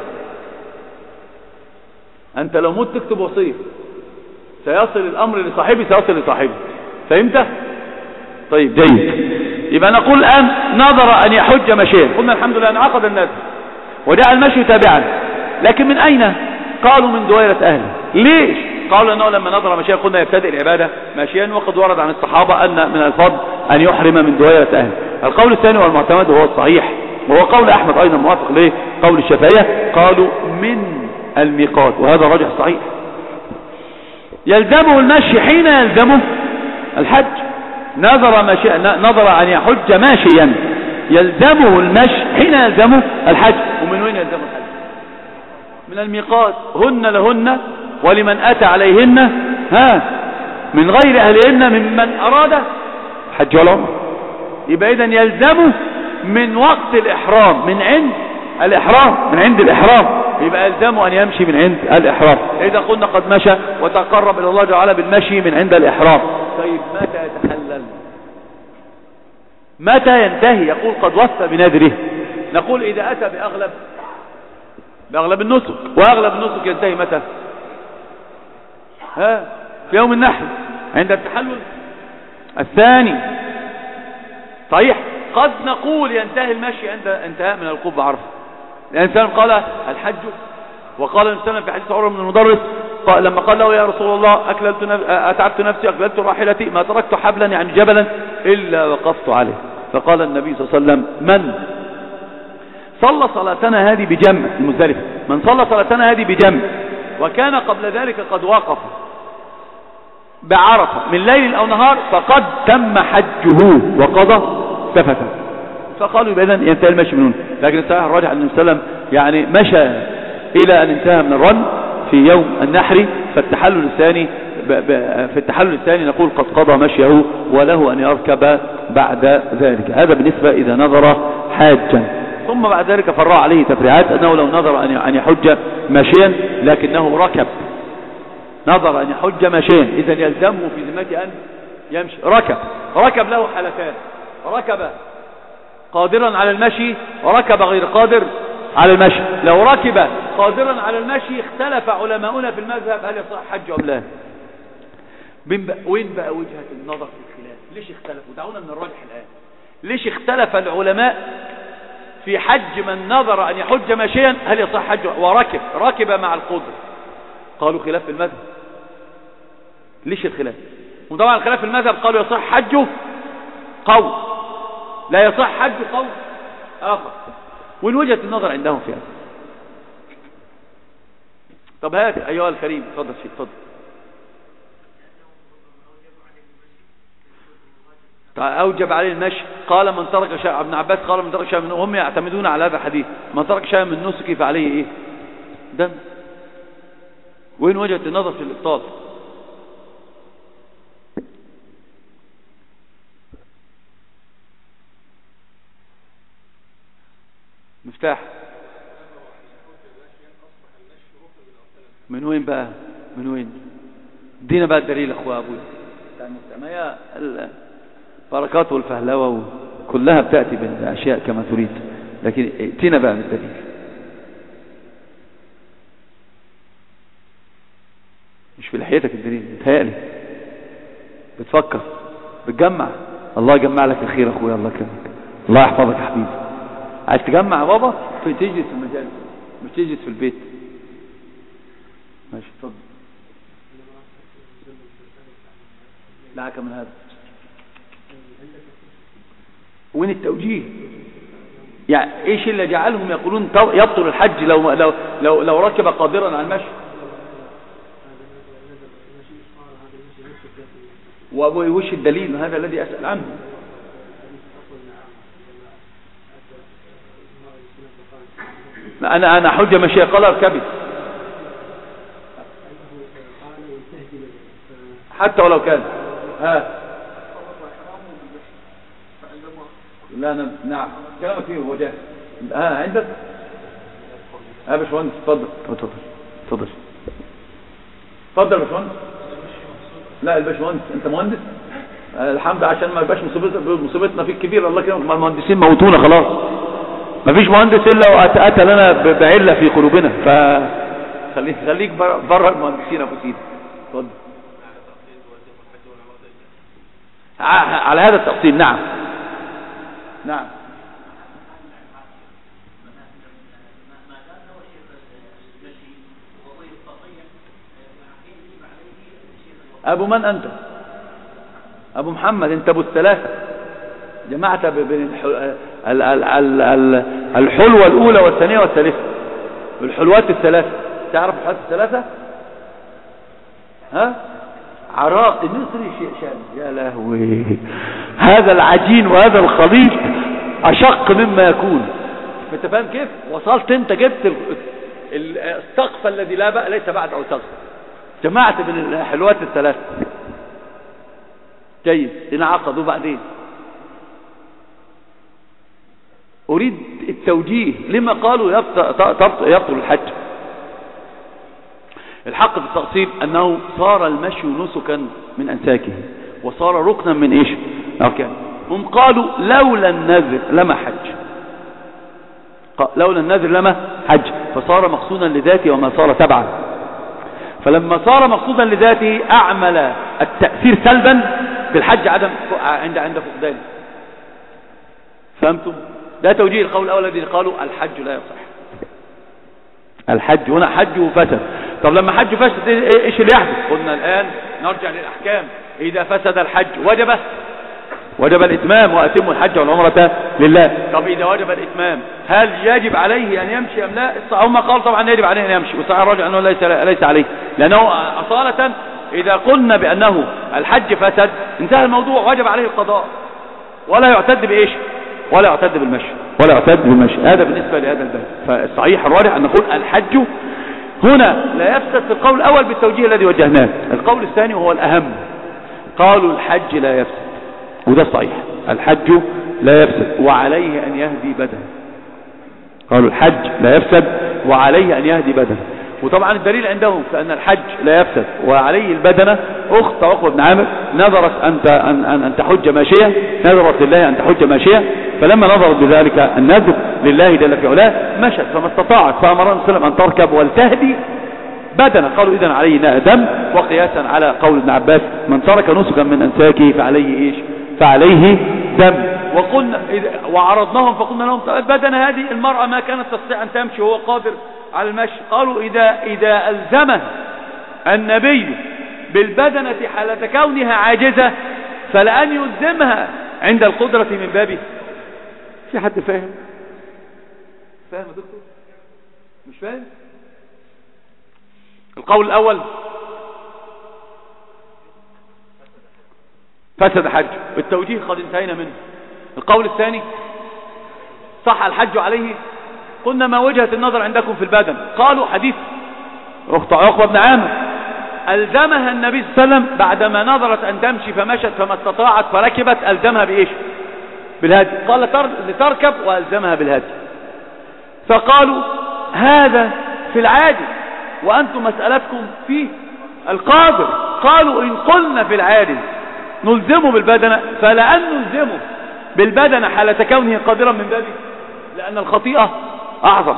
أنت لو مت تكتب وصية، سيصل الأمر لصاحبه، سيصل لصاحبه، فهمت؟ طيب جيد. يبقى نقول الآن نظر أن يحج مشيا، قلنا الحمد لله انعقد الناس وجاء المشي تابعا، لكن من أين؟ قالوا من دويرة أهله. ليش؟ قالوا أنه لما نظر مشيا قلنا يبتدئ العبادة ماشيا، وقد ورد عن الصحابة أن من الفضل أن يحرم من دويرة أهله. القول الثاني والمعتمد هو الصحيح، وهو قول أحمد أيضا موافق ليه قول الشافعية، قالوا من الميقات، وهذا راجح صحيح. يلزمه المشي حين يلزمه الحج، نظر أن يحج ماشيا، يلزمه المشي حين يلزمه الحج. ومن وين يلزمه الحج؟ من الميقات. هن لهن ولمن أتى عليهن من غير أهلهن ممن أراد حج والعمرة. يبقى إذن يلزمه من وقت الإحرام، من عند الإحرام، من عند الإحرام، يبقى يلزمه أن يمشي من عند الإحرام. إذا قلنا قد مشى وتقرب إلى الله تعالى بالمشي من عند الإحرام. طيب متى يتحلل؟ متى ينتهي؟ يقول قد وفى بنذره. نقول إذا أتى بأغلب النسك، وأغلب النسك ينتهي متى؟ في يوم النحر عند التحلل الثاني. صحيح. قد نقول ينتهي المشي عند انتهاء من الوقوف بعرفة. الإنسان قال الحج، وقال الإنسان في حديث عروة بن المدرس لما قال له يا رسول الله أتعبت نفسي أقللت راحلتي ما تركت حبلا يعني جبلا إلا وقفت عليه. فقال النبي صلى الله عليه وسلم من صلى صلاتنا هذه بجمع المزدلفة، من صلى صلاتنا هذه بجمع وكان قبل ذلك قد وقف بعرفة من ليل أو نهار فقد تم حجه وقضى سفته. فقالوا إذن ينتهي المشي من هنا. لكن الصحيح الراجح أن النبي صلى الله عليه وسلم يعني مشى إلى أن انتهى من الرن في يوم النحر. فالتحلل الثاني في التحلل الثاني نقول قد قضى مشيه وله أن يركب بعد ذلك. هذا بالنسبة إذا نظر حاجا. ثم بعد ذلك فرع عليه تفريعات أنه لو نظر أن يحج ماشيا لكنه ركب، نظر أن يحج ماشيا، إذا يلزمه في ذمته أن يمشي. ركب له حالتان، ركب قادرا على المشي وركب غير قادر على المشي. لو ركب قادرا على المشي اختلف علماؤنا في المذهب هل يصح حج أم لا. وين بقى وجهة النظر في الخلاف؟ ليش اختلفوا؟ دعونا من الراجح الآن. ليش اختلف العلماء في حج من نظر أن يحج ماشيا هل يصح حجه وركب مع القدرة؟ قالوا خلاف في المذهب. ليش الخلاف؟ وطبعا الخلاف في المذهب قالوا يصح حجه قول، لا يصح حج قول آخر. وين وجهة النظر عندهم في هذا؟ طب هات أيها الكريم تفضل شيء تفضل. أوجب عليه المشي. قال من ترك شيئا، ابن عباس قال من ترك شيئا منه، هم يعتمدون على هذا الحديث من ترك شيئا من نسكه فعليه ايه؟ دم. وين وجهة النظر في الإبطال؟ مفتاح من وين بقى؟ من وين؟ ادينا بقى الدليل اخويا ابويا. ما هي البركات والفهلوه كلها بتاتي بالاشياء كما تريد، لكن ائتنا بقى بالدليل. مش في لحيتك الدليل، متهيألي بتفكر بتجمع. الله يجمع لك الخير اخويا، الله يكرمك، الله يحفظك يا حبيبي. عايز تجمع يا بابا تجلس في المجال مش تجلس في البيت. ماشي اتفضل. دعك من هذا. وين التوجيه؟ يعني ايش اللي جعلهم يقولون يبطل الحج لو ركب قادرا على المشي؟ وش الدليل؟ هذا الذي أسأل عنه. أنا حجة مشي قال اركبي حتى ولو كان لا نعم كلامك فيه وجه. عندك يا باشمهندس اتفضل اتفضل يا باشمهندس. لا الباشمهندس انت مهندس الحمد عشان ما يبقاش مصيبتنا فيك كبيره. الله يكرمك، مع المهندسين موتونا خلاص، ما فيش مهندس الا واتى لنا بعله في قلوبنا. فخليك بره المهندسين ابو سيدي. اتفضل. على هذا التقسيم نعم ابو من انت؟ ابو محمد انت ابو الثلاثه. جمعت بين الحلوة الأولى والثانية والثالثة، الحلوات الثلاثة. تعرف الحلوات الثلاثة؟ ها؟ عراق المصري يا لهوي، هذا العجين وهذا الخليط أشق مما يكون. انت فاهم كيف وصلت؟ انت جبت السقف الذي لا بقى ليس بعد او سقف، جمعت بين الحلوات الثلاثة. جيد، انعقدوا بعدين. اريد التوجيه لما قالوا يبطل الحج. الحق في التقسيم انه صار المشي نسكا من انساكه وصار ركنا من ايش؟ اركان. هم قالوا لولا النذر لما حج، لولا النذر لما حج، فصار مقصودا لذاته وما صار تبعا. فلما صار مقصودا لذاته اعمل التأثير سلبا في الحج عدم عند فقدانه. فهمتم؟ ده توجيه القول الاول الذي قالوا الحج لا يصح. الحج هنا حج وفسد. طب لما حج فسد ايش اللي يحدث؟ قلنا الان نرجع للاحكام. اذا فسد الحج وجب الاتمام، واتموا الحج والعمرة لله. طب اذا وجب الاتمام هل يجب عليه ان يمشي ام لا؟ هم قالوا طبعا يجب عليه ان يمشي، وصحيح الراجع انه ليس عليه، لانه اصالة اذا قلنا بانه الحج فسد انتهى الموضوع، وجب عليه القضاء ولا يعتد بايش؟ ولا يعتد بالمشي. هذا بالنسبة لهذا الباب. فالصحيح الراجح ان نقول الحج هنا لا يفسد في القول الاول بالتوجيه الذي وجهناه. القول الثاني وهو الاهم، قالوا الحج لا يفسد، وده الصحيح، الحج لا يفسد وعليه ان يهدي بدنه. قالوا الحج لا يفسد وعليه ان يهدي بدنه. وطبعا الدليل عندهم فان الحج لا يفسد وعليه البدنه. اخت عقبة بن عامر نظرت ان تحج ماشيه، نظرت لله ان تحج ماشيه، فلما نظرت بذلك النذر لله جل في علاه مشت فما استطاعت، فامر النبي صلى الله عليه وسلم ان تركب ولتهدي بدنه. قالوا اذن عليه دم، وقياسا على قول ابن عباس من ترك نسكا من انساكه فعليه ايش؟ فعليه دم. وقلنا وعرضناهم فقلنا لهم البدنه هذه المرأة ما كانت تستطيع ان تمشي وهو قادر على المشي. قالوا اذا الزمه النبي بالبدنة حالة كونها عاجزة فلأن يلزمها عند القدرة من بابه. في حد فاهم يا دكتور؟ مش فاهم؟ القول الأول فسد حج، بالتوجيه قد انتهينا منه. القول الثاني صح الحج عليه. قلنا ما وجهة النظر عندكم في البدن؟ قالوا حديث أخت عقبة بن عامر ألزمها النبي صلى الله عليه وسلم بعدما نظرت أن تمشي فمشت فما استطاعت فركبت، ألزمها بإيش؟ بالهدي. قال لتركب وألزمها بالهدي. فقالوا هذا في العادي وأنتم مسألتكم في القادر. قالوا إن قلنا في العادي نلزمه بالبدنة فلأن نلزمه بالبدنة حالة كونه قادرا من بابه، لأن الخطيئة أعظم.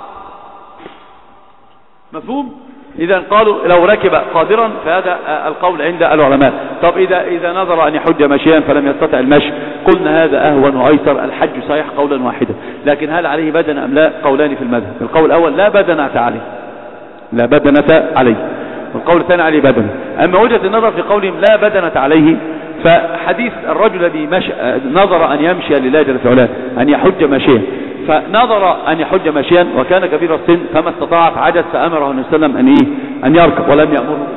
مفهوم؟ إذا قالوا لو ركب قادرا فهذا القول عند العلماء. طب إذا نظر أن يحج ماشيا فلم يستطع المشي، قلنا هذا أهون وأيسر، الحج صحيح قولا واحدا، لكن هل عليه بدنة أم لا؟ قولان في المذهب. القول الأول لا بدنة عليه، لا بدنة عليه. والقول الثاني عليه بدنة. أما وجهة النظر في قولهم لا بدنة عليه فحديث الرجل الذي نظر أن يمشي لله جل في علاه أن يحج ماشيا، فنظر أن يحج ماشيا وكان كبير السن فما استطاع فعجز فأمره النبي صلى الله عليه وسلم أن يركب ولم يأمره.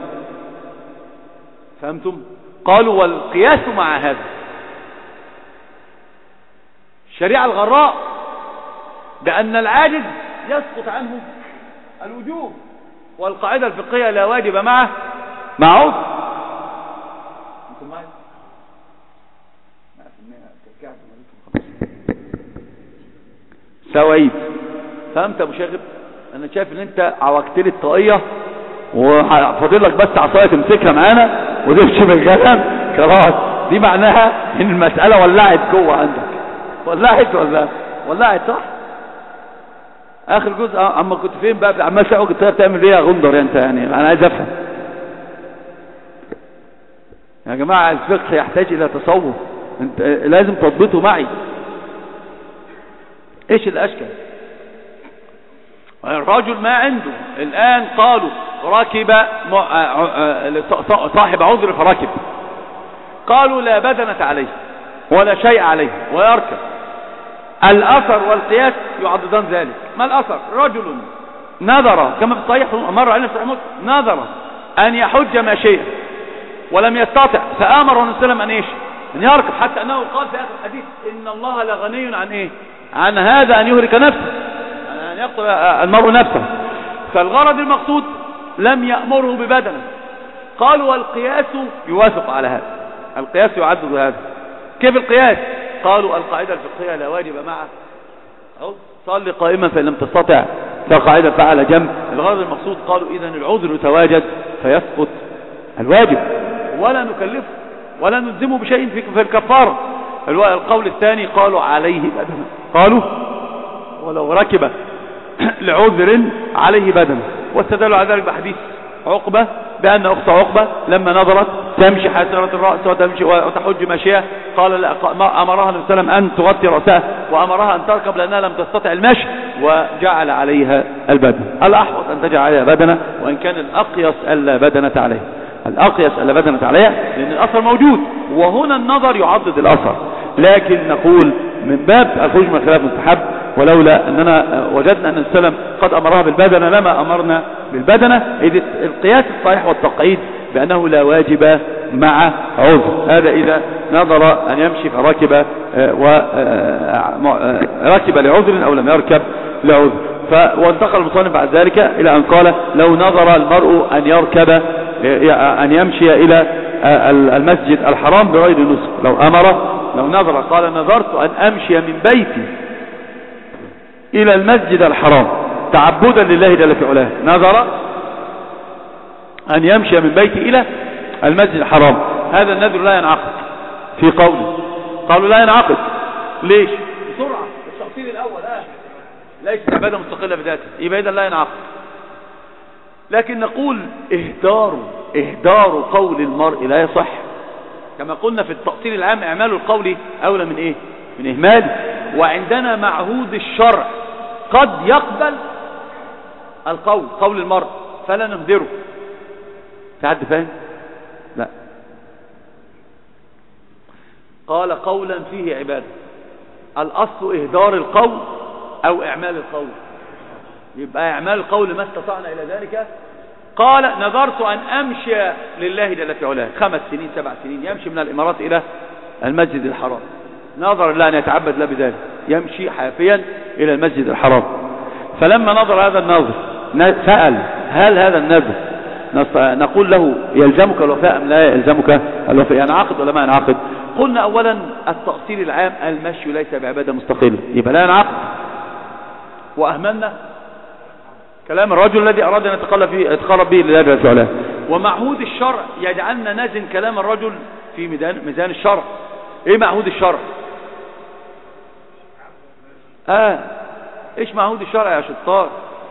فهمتم؟ قالوا والقياس مع هذا الشريعة الغراء بأن العاجز يسقط عنه الوجوب، والقاعدة الفقهية لا واجب معه مع عذر. سويت. فهمت يا ابو شاغب؟ انا شايف ان انت عوجت لي الطاقيه وفاضل لك بس عصايه تمسكها معانا وتمشي بالغنم خلاص. دي معناها ان المساله ولعت جوه عندك. ولعت ولا ولعت؟ صح. اخر جزء اما كنت فين بقى عمال تعوج بتعمل ايه يا غندر انت؟ يعني انا عايز افهم يا جماعه. الفقه يحتاج الى تصوف، انت لازم تضبطه معي. ايش الاشكال؟ الرجل ما عنده الان قالوا ركب صاحب عذر فركب، قالوا لا بدنة عليه. ولا شيء عليه ويركب. الأثر والقياس يعضدان ذلك. ما الأثر؟ رجل نذر كما في الصحيح مر علينا صحيح مسلم، نذر أن يحج ماشيا ولم يستطع، فآمر النبي صلى الله عليه وسلم أن أن يركب، حتى أنه قال في آخر الحديث إن الله لغني عن عن هذا أن يهلك نفسه، أن يقتل المرء نفسه. فالغرض المقصود لم يأمره ببدنه. قالوا والقياس يوافق على هذا، القياس يعدد هذا. كيف القياس؟ قالوا القاعدة الفقهية لا واجب معه، صل قائما فإن لم تستطع فقاعدة فعلى جنب. الغرض المقصود قالوا إذن العذر يتواجد فيسقط الواجب، ولا نكلفه ولا نلزمه بشيء في الكفارة. القول الثاني قالوا عليه بدنه، قالوا ولو ركب لعذر عليه بدنه، واستدلوا على ذلك بحديث عقبة بأن أخت عقبة لما نظرت تمشي حاسرة الرأس وتمشي وتحج ماشية، قال لا، أمرها النبي صلى الله عليه وسلم أن تغطي رأسها وأمرها أن تركب لأنها لم تستطع المشي، وجعل عليها البدن. الأحوط أن تجعل عليها بدنة، وإن كان الأقيس ألا بدنة عليها، الأقيس ألا بدنة عليها، لأن الأثر موجود، وهنا النظر يعضد الأثر. لكن نقول من باب الخروج من خلاف مستحب، ولولا أننا وجدنا أن السلام قد أمرها بالبدنة لما أمرنا بالبدنة، إذ القياس الصحيح والتقعيد بأنه لا واجب مع عذر. هذا إذا نظر أن يمشي فركب وركب لعذر أو لم يركب لعذر. وانتقل المصنف بعد ذلك إلى أن قال لو نظر المرء أن يركب أن يمشي إلى المسجد الحرام بغير نسك، لو نظر قال نظرت أن أمشي من بيتي إلى المسجد الحرام تعبدا لله جل في علاه، نظر أن يمشي من بيتي إلى المسجد الحرام، هذا النذر لا ينعقد في قوله. قالوا لا ينعقد ليش؟ بسرعة التفصيل الأول ليس عبادة مستقلة بذاته، يبقى إذا لا ينعقد. لكن نقول إهدار قول المرء لا يصح، كما قلنا في التأصيل العام إعمال القول أولى من من إهماله. وعندنا معهود الشرع قد يقبل قول المرء فلا نهدره. في حد فاهم؟ لا. قال قولا فيه عبادة، الأصل إهدار القول أو إعمال القول، يبقى إعمال القول ما استطعنا إلى ذلك. قال نظرت أن أمشي لله جل في علاه 5 سنين 7 سنين، يمشي من الإمارات إلى المسجد الحرام، نظر الله أن يتعبد له بذلك، يمشي حافيا إلى المسجد الحرام. فلما نظر هذا الناظر سأل هل هذا النذر نقول له يلزمك الوفاء أم لا يلزمك الوفاء، ينعقد ولا ما ينعقد؟ قلنا أولا التأصيل العام المشي ليس بعبادة مستقلة، يبقى لا ينعقد. وأهملنا كلام الرجل الذي أراد أن يتقرب به لله جل وعلا. ومعهود الشرع يجعلنا نزن كلام الرجل في ميزان الشرع. ايه معهود الشرع؟ ايش معهود الشرع يا شطار؟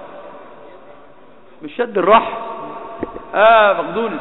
مش شد الرحل. مقدونس.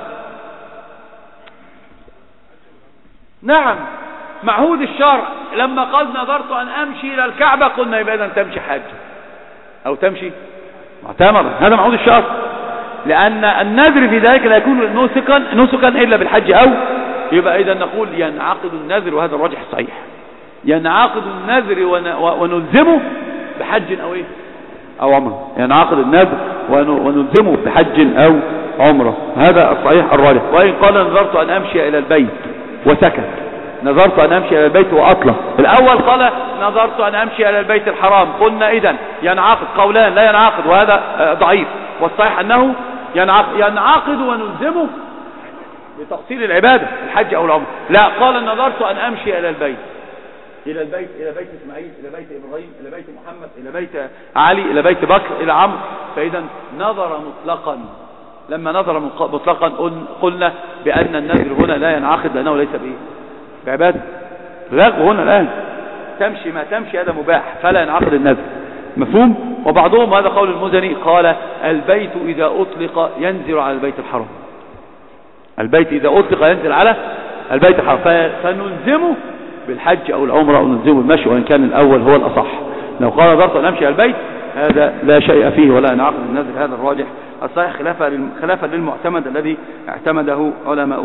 نعم معهود الشرع لما قال نظرت أن أمشي إلى الكعبة قلنا يبقى إذن تمشي حاج أو تمشي معتمرا، هذا معهود الشرع، لأن النذر في ذلك لا يكون نسكا إلا بالحج، أو يبقى إذا نقول ينعقد النذر، وهذا الراجح الصحيح، ينعقد النذر ونلزمه بحج أو عمره، ينعقد النذر ونلزمه بحج أو عمره، هذا الصحيح الراجح. وإن قال نظرت أن أمشي إلى البيت وسكت، نظرت أن أمشي إلى البيت وأطلق، الأول قال نظرت أن أمشي إلى البيت الحرام، قلنا إذن ينعقد، قولان لا ينعقد وهذا ضعيف، والصحيح أنه ينعقد ونلزمه بتفصيل العبادة الحج أو العمر. لا، قال نظرت أن أمشي إلى البيت، إلى بيت إسماعيل، إلى بيت إبراهيم، إلى بيت محمد، إلى بيت علي، إلى بيت بكر، إلى عمرو، فإذا نظر مطلقا. لما نظر مطلقا قلنا بأن النذر هنا لا ينعقد لأنه ليس بعبادة، لغو هنا الآن، تمشي ما تمشي هذا مباح فلا ينعقد النذر، مفهوم؟ وبعضهم هذا قول المزني قال البيت إذا أطلق ينزل على البيت الحرام، البيت إذا أطلق ينزل على البيت الحرام، فنلزمه بالحج أو العمرة أو نلزمه بالمشي، وإن كان الأول هو الأصح. لو قال نظرت أن أمشي على البيت هذا لا شيء فيه ولا ينعقد النذر، هذا الراجح الصحيح خلافا للمعتمد الذي اعتمده علماؤنا.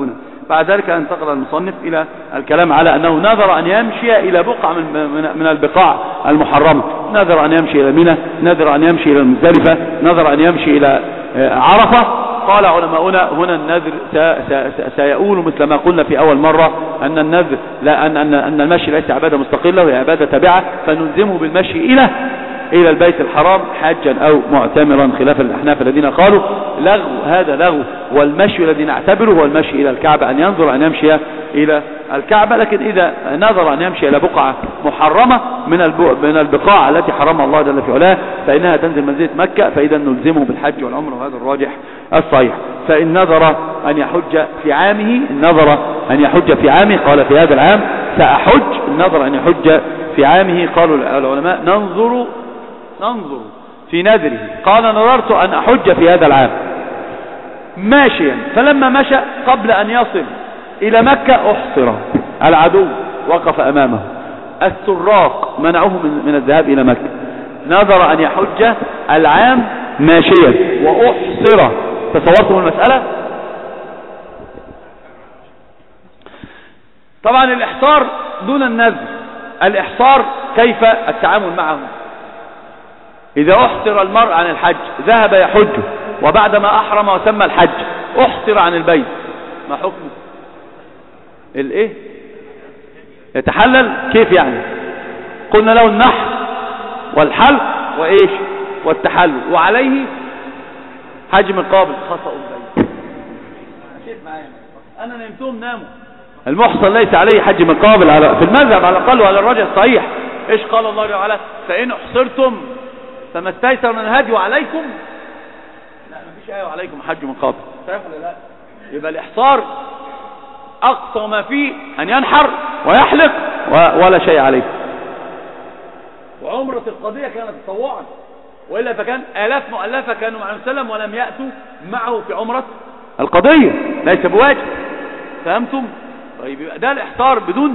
بعد ذلك انتقل المصنف إلى الكلام على أنه نذر أن يمشي إلى بقعة من البقاع المحرمة، نذر أن يمشي إلى منى، نذر أن يمشي إلى المزدلفة، نذر أن يمشي إلى عرفة. قال علماؤنا هنا النذر سيؤول مثل ما قلنا في أول مرة أن النذر لا أن المشي ليس عبادة مستقلة وهي عبادة تابعة، فنلزمه بالمشي إلى البيت الحرام حاجا أو معتمرا، خلاف الأحناف الذين قالوا لغو، هذا لغو، والمشي الذي نعتبره هو المشي إلى الكعبة، أن ينظر أن يمشي إلى الكعبة. لكن إذا نظر أن يمشي إلى بقعة محرمة من البقاع التي حرمها الله جل في علاه فإنها تنزل منزلة مكة، فإذا نلزمه بالحج والعمرة، وهذا الراجح الصحيح. فإن نظر أن يحج في عامه، قال في هذا العام سأحج، نظر أن يحج في عامه، قالوا العلماء ننظر في نذره، قال نظرت أن أحج في هذا العام ماشيا، فلما مشى قبل أن يصل إلى مكة أحصر، العدو وقف أمامه، السراق منعوه من الذهاب إلى مكة، نظر أن يحج العام ماشيا وأحصر. تصورتم المسألة؟ طبعا الإحصار دون النذر، الإحصار كيف التعامل معه؟ إذا أحصر المرء عن الحج ذهب يحج، وبعدما أحرم وسمى الحج أحصر عن البيت، ما حكمه؟ الإيه؟ يتحلل كيف يعني؟ قلنا له النحر والحلق وإيش والتحلل، وعليه حج من قابل خطأ البيت. أنا نمتهم ناموا. المحصر ليس عليه حج من قابل في المذهب على الأقل وعلى الرجل الصحيح. إيش قال الله تعالى؟ فإن أحصرتم فما استيسر من الهدي وعليكم، لا مفيش آية وعليكم حج من قابل، صحيح ولا لا؟ يبقى الإحصار أقصى ما فيه أن ينحر ويحلق ولا شيء عليه. وعمرة القضية كانت تطوعا، وإلا فكان آلاف مؤلفة كانوا مع وسلم ولم يأتوا معه في عمرة القضية، ليس بواجب. فهمتم؟ طيب يبقى ده الإحصار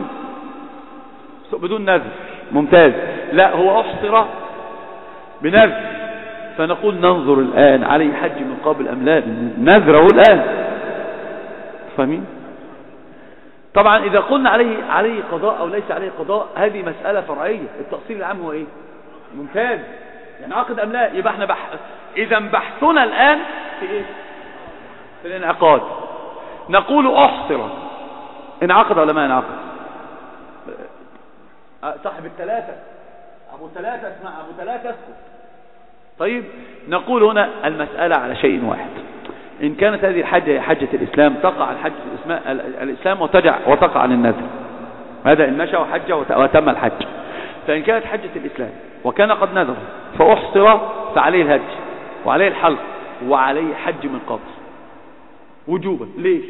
بدون نذر، ممتاز. لا هو أحصر بنذر، فنقول ننظر الآن عليه حج من قبل أم لا، نذره الآن. فاهمين؟ طبعا إذا قلنا عليه قضاء أو ليس عليه قضاء هذه مسألة فرعية، التأصيل العام هو إيه؟ ممتاز، ينعقد أم لا. يبقى احنا إذا بحثنا الآن في إيه؟ في الانعقاد. نقول أحصر، انعقد ولا ما انعقد؟ صاحب الثلاثة أبو ثلاثة اسمع، أبو ثلاثة اسكت. طيب نقول هنا المسألة على شيء واحد، إن كانت هذه الحجة هي حجة الإسلام تقع عن حجة الإسلام وتقع عن النذر، هذا إن مشى وحج وتم الحج. فإن كانت حجة الإسلام وكان قد نذر فأحصر فعليه الهج وعليه الحلق وعليه حج من قبل وجوبا. ليش؟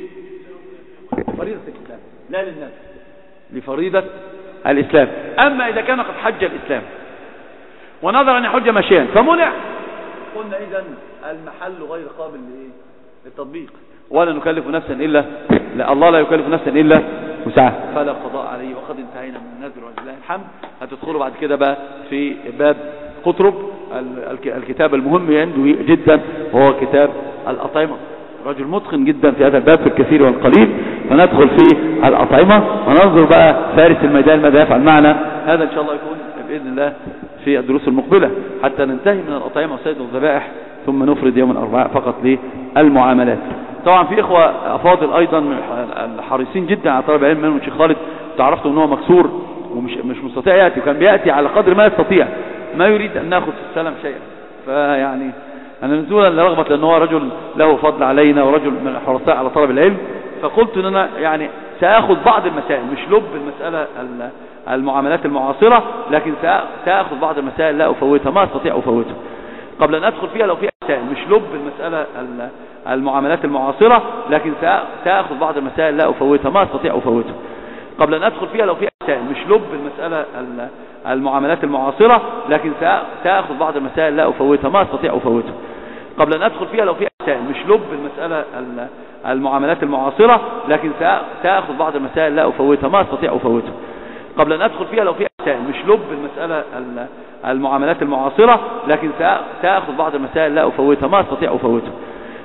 فريضة الإسلام لا للنذر، لفريضة الإسلام. أما إذا كان قد حج الإسلام ونظر أن يحج مشيا فمنع، قلنا إذن المحل غير قابل للتطبيق، ولا نكلف نفسا إلا الله لا يكلف نفسا إلا وسعها، فلا قضاء عليه. وقد انتهينا من النذر ولله الحمد. هتدخلوا بعد كده بقى في باب قطرب، الكتاب المهم عنده جدا وهو كتاب الأطعمة، رجل متقن جدا في هذا الباب في الكثير والقليل. فندخل في الأطعمة وننظر بقى فارس الميدان ماذا يفعل معنا. هذا إن شاء الله يكون بإذن الله في الدروس المقبلة، حتى ننتهي من الأطعمة وسيد الذبائح، ثم نفرد يوم الأربعاء فقط للمعاملات. طبعا في إخوة أفاضل أيضا حريصين جدا على طلب العلم، منهم الشيخ خالد، تعرفت أنه مكسور ومش مستطيع يأتي، وكان بيأتي على قدر ما يستطيع، ما يريد أن نأخذ في السلام شيئا. فيعني أنا نزولا لرغبة لأنه هو رجل له فضل علينا ورجل من الحرصاء على طلب العلم، فقلت أن أنا يعني سأخذ بعض المسائل، مش لب المسألة المعاملات المعاصرة، لكن سأخذ بعض المسائل لا أفوتها، ما أستطيع أفوتها قبل أن أدخل فيها. لو في مسائل مش لب المسألة المعاملات المعاصرة، لكن سأخذ بعض المسائل لا أفوتها، ما أستطيع أفوتها قبل أن أدخل فيها. لو في مسائل مش لب المسألة المعاملات المعاصرة، لكن سأخذ بعض المسائل لا أفوتها، ما أستطيع أفوتها قبل أن أدخل فيها. لو في مسائل مش لب المسألة المعاملات المعاصرة، لكن سأخذ بعض المسائل لا أفوتها، ما أستطيع أفوتها قبل أن أدخل فيها. لو في مسائل مش لب المسألة المعاملات المعاصرة، لكن سأخذ بعض المسائل لا أفوتها، ما أستطيع أفوتها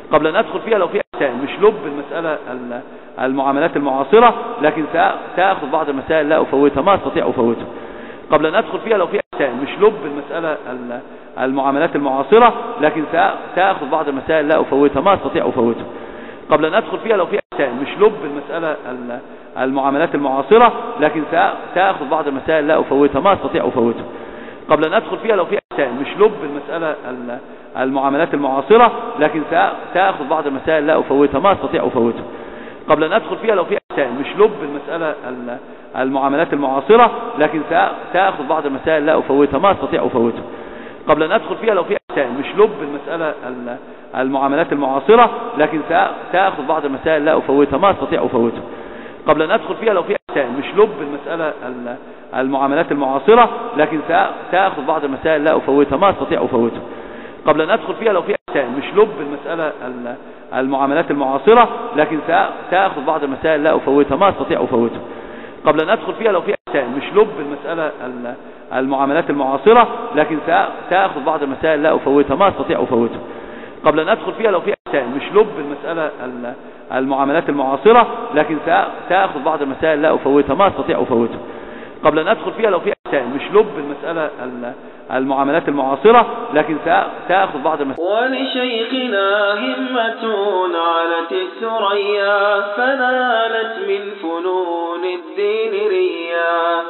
قبل أن أدخل فيها لو في أحسان مش لب المسألة المعاملات المعاصرة، لكن سأخذ بعض المسائل لا أفوتها، ما أستطيع أفوتها. قبل أن أدخل فيها لو في أحسان مش لب المسألة المعاملات المعاصرة، لكن سأخذ بعض المسائل لا أفوتها، ما أستطيع أفوتها. قبل أن أدخل فيها لو في أحسان مش لب المسألة المعاملات المعاصرة، لكن سأخذ بعض المسائل لا أفوتها، ما أستطيع أفوتها. قبل أن أدخل فيها لو في أحسان مش لب المسألة المعاملات المعاصرة، لكن سأخذ بعض المسائل لا أفوتها، ما أستطيع أفوتها. قبل أن أدخل فيها لو في أحسان مش لب المسألة المعاملات المعاصرة، لكن سأخذ بعض المسائل لا أفوتها، ما أستطيع أفوتها. قبل أن أدخل فيها لو في أحسان مش لب المسألة المعاملات المعاصرة، لكن سأخذ بعض المسائل لا أفوتها، ما أستطيع أفوتها. قبل أن أدخل فيها لو في أحسان مش لب المسألة المعاملات المعاصرة، لكن سأخذ بعض المسائل لا أفوتها، ما أستطيع أفوتها. قبل أن أدخل فيها لو في أحسان مش لب المسألة المعاملات المعاصرة، لكن سأخذ بعض المسائل لا أفوتها، ما أستطيع أفوتها. قبل أن أدخل فيها لو في أحسان مش لب المسألة المعاملات المعاصرة، لكن سأخذ بعض المسائل لا أفوتها، ما أستطيع أفوتها. قبل أن أدخل فيها لو في أحسان مش لب المسألة المعاملات المعاصرة، لكن سأخذ بعض المسائل لا أفوتها، ما أستطيع أفوتها. قبل أن أدخل فيها لو في أحسان مش لب المسألة المعاملات المعاصرة، لكن سأخذ بعض المسائل. ولشيخنا همة علت الثريا فنالت من فنون الدين ريا.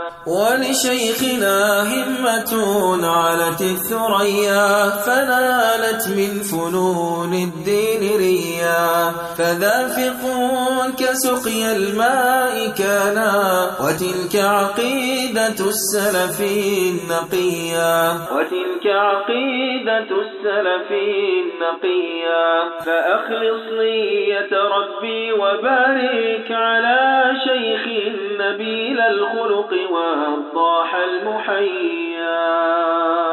ولشيخنا همة علت الثريا فنالت من فنون الدين ريا. فذا فقه كسقي الماء كانا وتلك عقيدة السلف النقيا. وتلك عقيدة السلف النقيا. فأخلص نية ربي وبارك على شيخ نبيل الخلق والضاح المحيا.